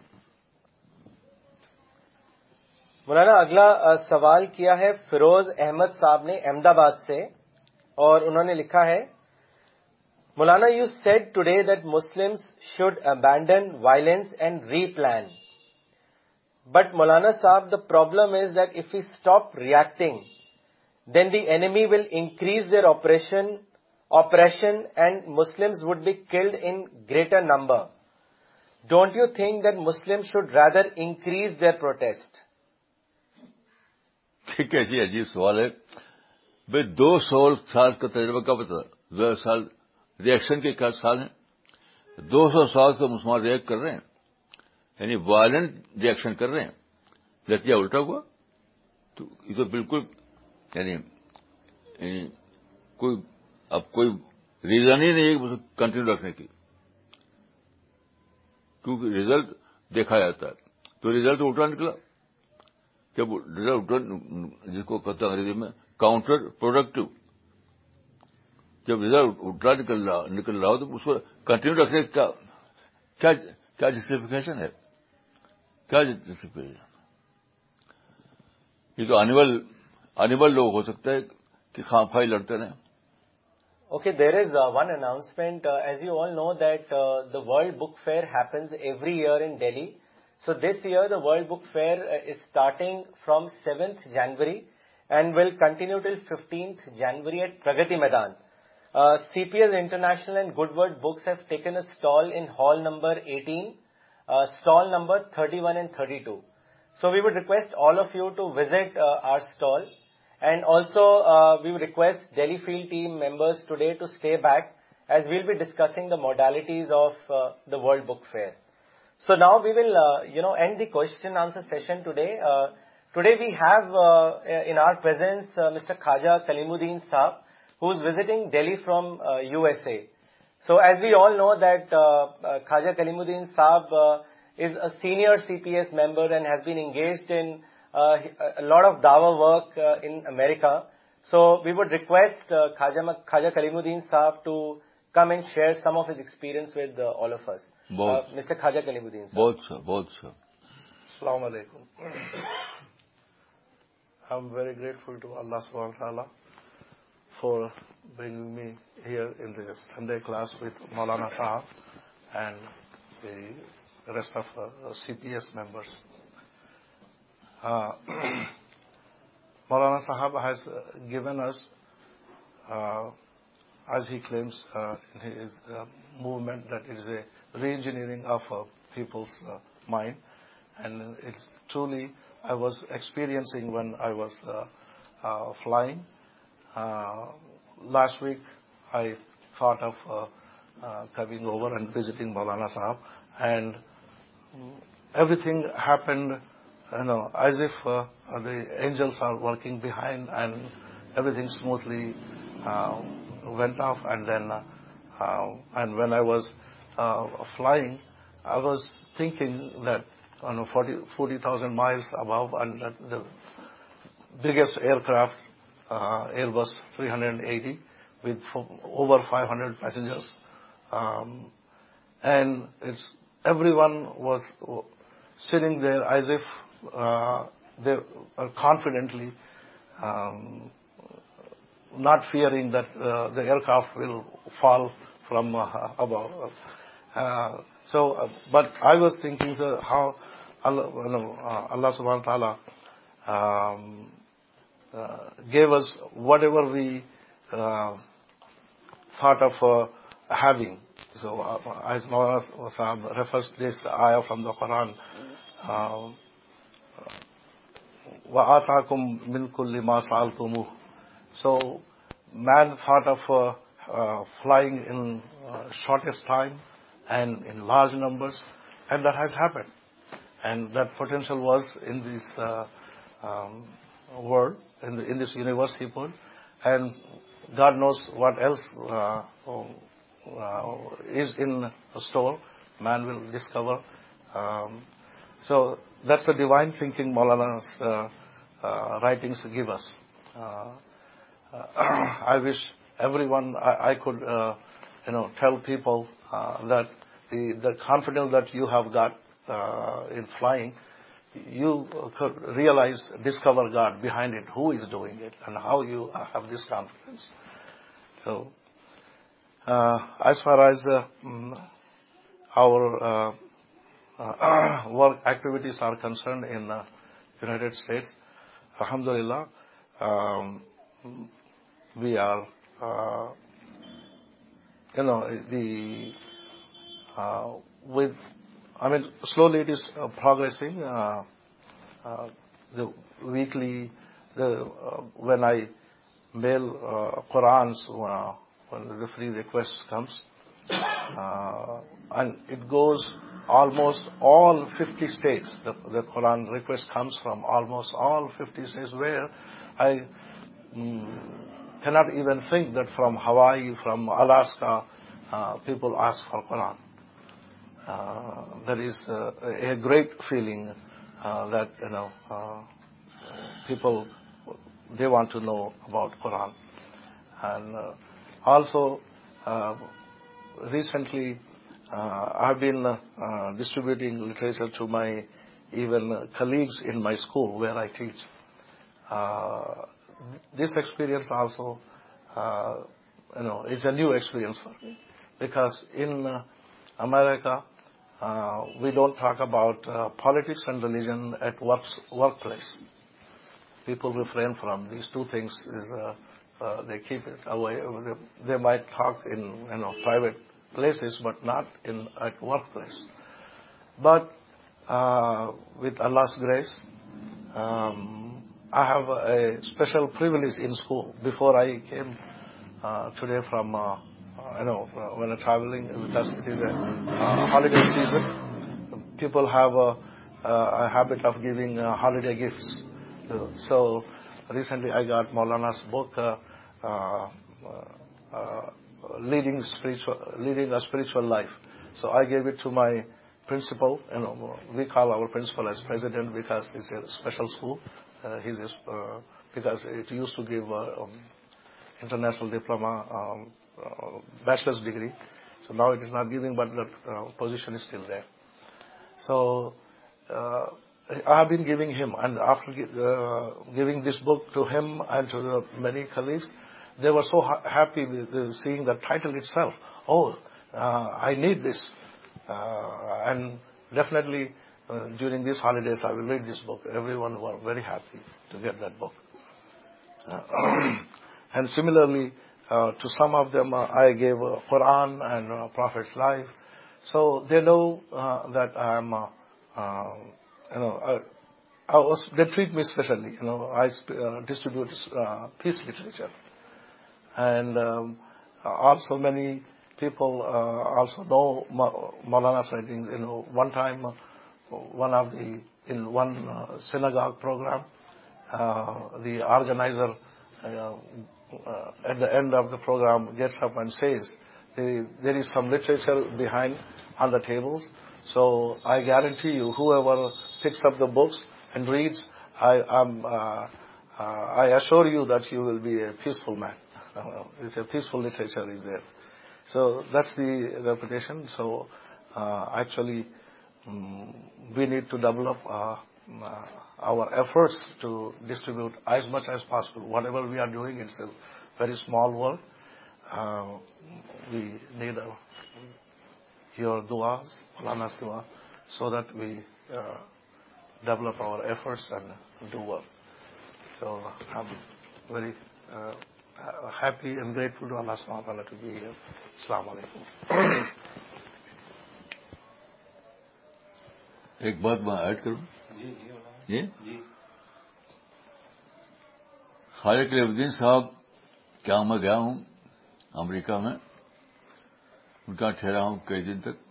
مولانا اگلا سوال کیا ہے فیروز احمد صاحب نے احمد آباد سے, اور انہوں نے لکھا ہے Maulana you said today that Muslims should abandon violence and replan, but Maulana sahib the problem is that if we stop reacting then the enemy will increase their oppression oppression and Muslims would be killed in greater number. Don't you think that Muslims should rather increase their protest? کیسی عجیب سوال ہے بھائی. دو سو سال کا تجربہ کا بتا, دو سال ریئیکشن کے کیا سال ہیں؟ دو سو سال سے مسلمان ریئیکٹ کر رہے ہیں, یعنی وائلنٹ ریئیکشن کر رہے ہیں. نتیجہ الٹا ہوا. تو یہ تو بالکل یعنی کوئی اب کوئی ریزن ہی نہیں ہے کنٹینیو رکھنے کی, کیونکہ ریزلٹ دیکھا جاتا ہے. تو ریزلٹ الٹا نکلا. جب ریزلٹ جس کو کہتے ہیں انگریزی میں کاؤنٹر پروڈکٹیو, جب ریزلٹ الٹا نکل رہا نکل رہا ہو تو اس کو کنٹینیو رکھنے کا کیا کیا جسٹیفیکیشن ہے, کیا جسٹیفیکیشن؟ یہ تو انیمل انیمل لوگ ہو سکتا ہے کہ خام خواہ لڑتے رہیں. Okay, there is uh, one announcement. Uh, as you all know that uh, the World Book Fair happens every year in Delhi. So this year the World Book Fair uh, is starting from seventh January and will continue till fifteenth January at Pragati Maidan. Uh, C P S International and Goodword Books have taken a stall in hall number eighteen, uh, stall number thirty-one and thirty-two. So we would request all of you to visit uh, our stall. And also, uh, we would request Delhi field team members today to stay back as we'll be discussing the modalities of uh, the World Book Fair. So now we will, uh, you know, end the question answer session today. Uh, today we have uh, in our presence uh, Mister Khaja Kalimuddin Saab, who is visiting Delhi from uh, U S A. So as we all know that uh, uh, Khaja Kalimuddin Saab uh, is a senior C P S member and has been engaged in Uh, a lot of dawah work uh, in America. So we would request uh, Khaja, Khaja Kalimuddin Saab to come and share some of his experience with uh, all of us. Uh, Mister Khaja Kalimuddin Saab. Bahut sir, bahut sir. Assalamu alaikum. I'm very grateful to Allah subhanahu wa ta'ala for bringing me here in the Sunday class with Maulana Sahab and the rest of uh, C P S members. uh, Maulana Sahab has given us, uh, as he claims uh, in his uh, movement, that it is a re-engineering of uh, people's uh, mind. And it's truly, I was experiencing when I was uh, uh, flying. Uh, last week, I thought of uh, uh, coming over and visiting Maulana Sahab, and everything happened, you know, as if uh, the angels are working behind, and everything smoothly uh, went off. And then, uh, uh, and when I was uh, flying, I was thinking that, you know, forty thousand miles above, and that the biggest aircraft, uh, Airbus three eighty, with over five hundred passengers, um, and it's everyone was sitting there as if uh, they are confidently, um, not fearing that uh, the aircraft will fall from uh, above. Uh, so, uh, but I was thinking uh, how Allah, you know, uh, Allah subhanahu wa ta'ala um, uh, gave us whatever we uh, thought of uh, having. So, uh, as Maulana Sahab refers this ayah from the Quran, وَآتَاكُمْ مِنْ كُلِّ مَا سَأَلْتُمُوهُ. So, man thought of uh, uh, flying in uh, shortest time and in large numbers, and that has happened. And that potential was in this uh, um, world, in, the, in this universe he put, and God knows what else uh, uh, is in store. Man will discover. Um, so that's the divine thinking Maulana's uh, uh, writings give us. Uh, uh, I wish everyone I, I could, uh, you know, tell people uh, that the the confidence that you have got uh, in flying, you could realize, discover God behind it, who is doing it, and how you have this confidence. So, uh, as far as uh, our uh, uh, work activities are concerned in the uh, United States, alhamdulillah, um, we are, uh, you know, the uh, with, I mean, slowly it is uh, progressing. Uh, uh, the weekly, the uh, when I mail uh, Qurans, uh, when the free request comes, uh, and it goes almost all fifty states. The, the Quran request comes from almost all fifty states, where I mm, cannot even think that from Hawaii, from Alaska, uh, people ask for Quran. Uh, that is uh, a great feeling uh, that, you know, uh, people, they want to know about Quran. And uh, also, uh, recently, uh, I've been uh, uh, distributing literature to my even uh, colleagues in my school where I teach. Uh, this experience also, uh, you know, it's a new experience for me, because in uh, America, uh, we don't talk about uh, politics and religion at works, workplace. People refrain from these two things. Is uh, uh, they keep it away. They, they might talk in, you know, private places, but not in at workplace. But uh, with Allah's grace, um, I have a special privilege in school. Before I came uh, today from, uh, you know, when I'm traveling, because it is a uh, holiday season, people have a, a habit of giving uh, holiday gifts. So recently I got Maulana's book, uh, uh, uh, leading spiritual, leading a spiritual life. So I gave it to my principal. You know, we call our principal as president because it's a special school. Uh, he's a, uh, because it used to give uh, um, international diploma, um, uh, bachelor's degree. So now it is not giving, but the uh, position is still there. So uh, I have been giving him, and after uh, giving this book to him and to the many colleagues, they were so ha- happy with uh, seeing the title itself. Oh, uh, I need this. Uh, and definitely uh, during these holidays I will read this book. Everyone were very happy to get that book. Uh, and similarly, uh, to some of them uh, I gave uh, Quran and uh, Prophet's life. So they know uh, that I am, uh, uh, you know, I, I was, they treat me specially. You know, I uh, distribute uh, peace literature. And um, also many people uh, also know Maulana's writings. You know, one time, uh, one of the in one uh, synagogue program, uh, the organizer uh, uh, at the end of the program gets up and says, there is some literature behind on the tables. So I guarantee you, whoever picks up the books and reads, I, I'm, uh, uh, I assure you that you will be a peaceful man. Uh, it's a peaceful literature is there. So that's the reputation. So uh, actually, um, we need to develop uh, uh, our efforts to distribute as much as possible. Whatever we are doing, it's a very small work. Uh, we need uh, your du'as, Maulana's dua, so that we uh, develop our efforts and do work. So I'm very uh, happy and grateful to Allah subhanahu wa ta'ala to be here. Assalamu alaikum. ایک بات میں add کروں. جی جی جی خالق علی الدین صاحب کیا میں گیا ہوں امریکہ میں, ان کا ٹھہرا ہوں کئی دن تک.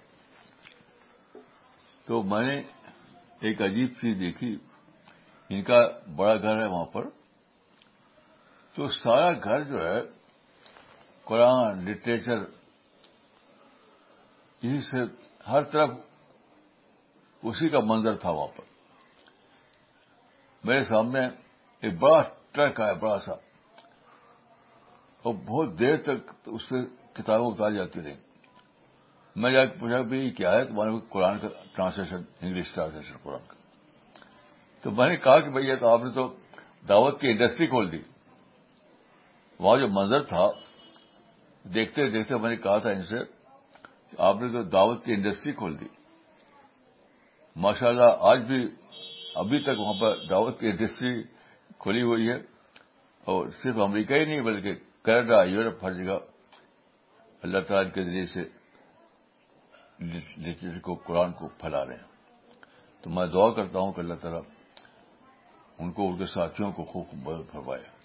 تو میں نے ایک عجیب چیز دیکھی. ان کا بڑا گھر ہے وہاں پر, تو سارا گھر جو ہے قرآن, لٹریچر, یہی سے ہر طرف اسی کا منظر تھا وہاں پر. میرے سامنے ایک بڑا ٹرک آیا, بڑا سا, اور بہت دیر تک اس سے کتابیں اتاری جاتی رہی. میں جا کے پوچھا بھی کیا ہے, تمہارے قرآن کا ٹرانسلیشن, انگلش ٹرانسلیشن قرآن کا. تو میں نے کہا کہ بھیا تو آپ نے تو دعوت کی انڈسٹری کھول دی. وہاں جو منظر تھا, دیکھتے دیکھتے میں نے کہا تھا ان سے, آپ نے تو دعوت کی انڈسٹری کھول دی. ماشاءاللہ آج بھی ابھی تک وہاں پر دعوت کی انڈسٹری کھلی ہوئی ہے, اور صرف امریکہ ہی نہیں بلکہ کینیڈا, یورپ, ہر جگہ اللہ تعالیٰ کے ذریعے سے لٹریچر کو, قرآن کو پھیلا رہے ہیں. تو میں دعا کرتا ہوں کہ اللہ تعالیٰ ان کو, ان کے ساتھیوں کو خوب مدد فرمائے.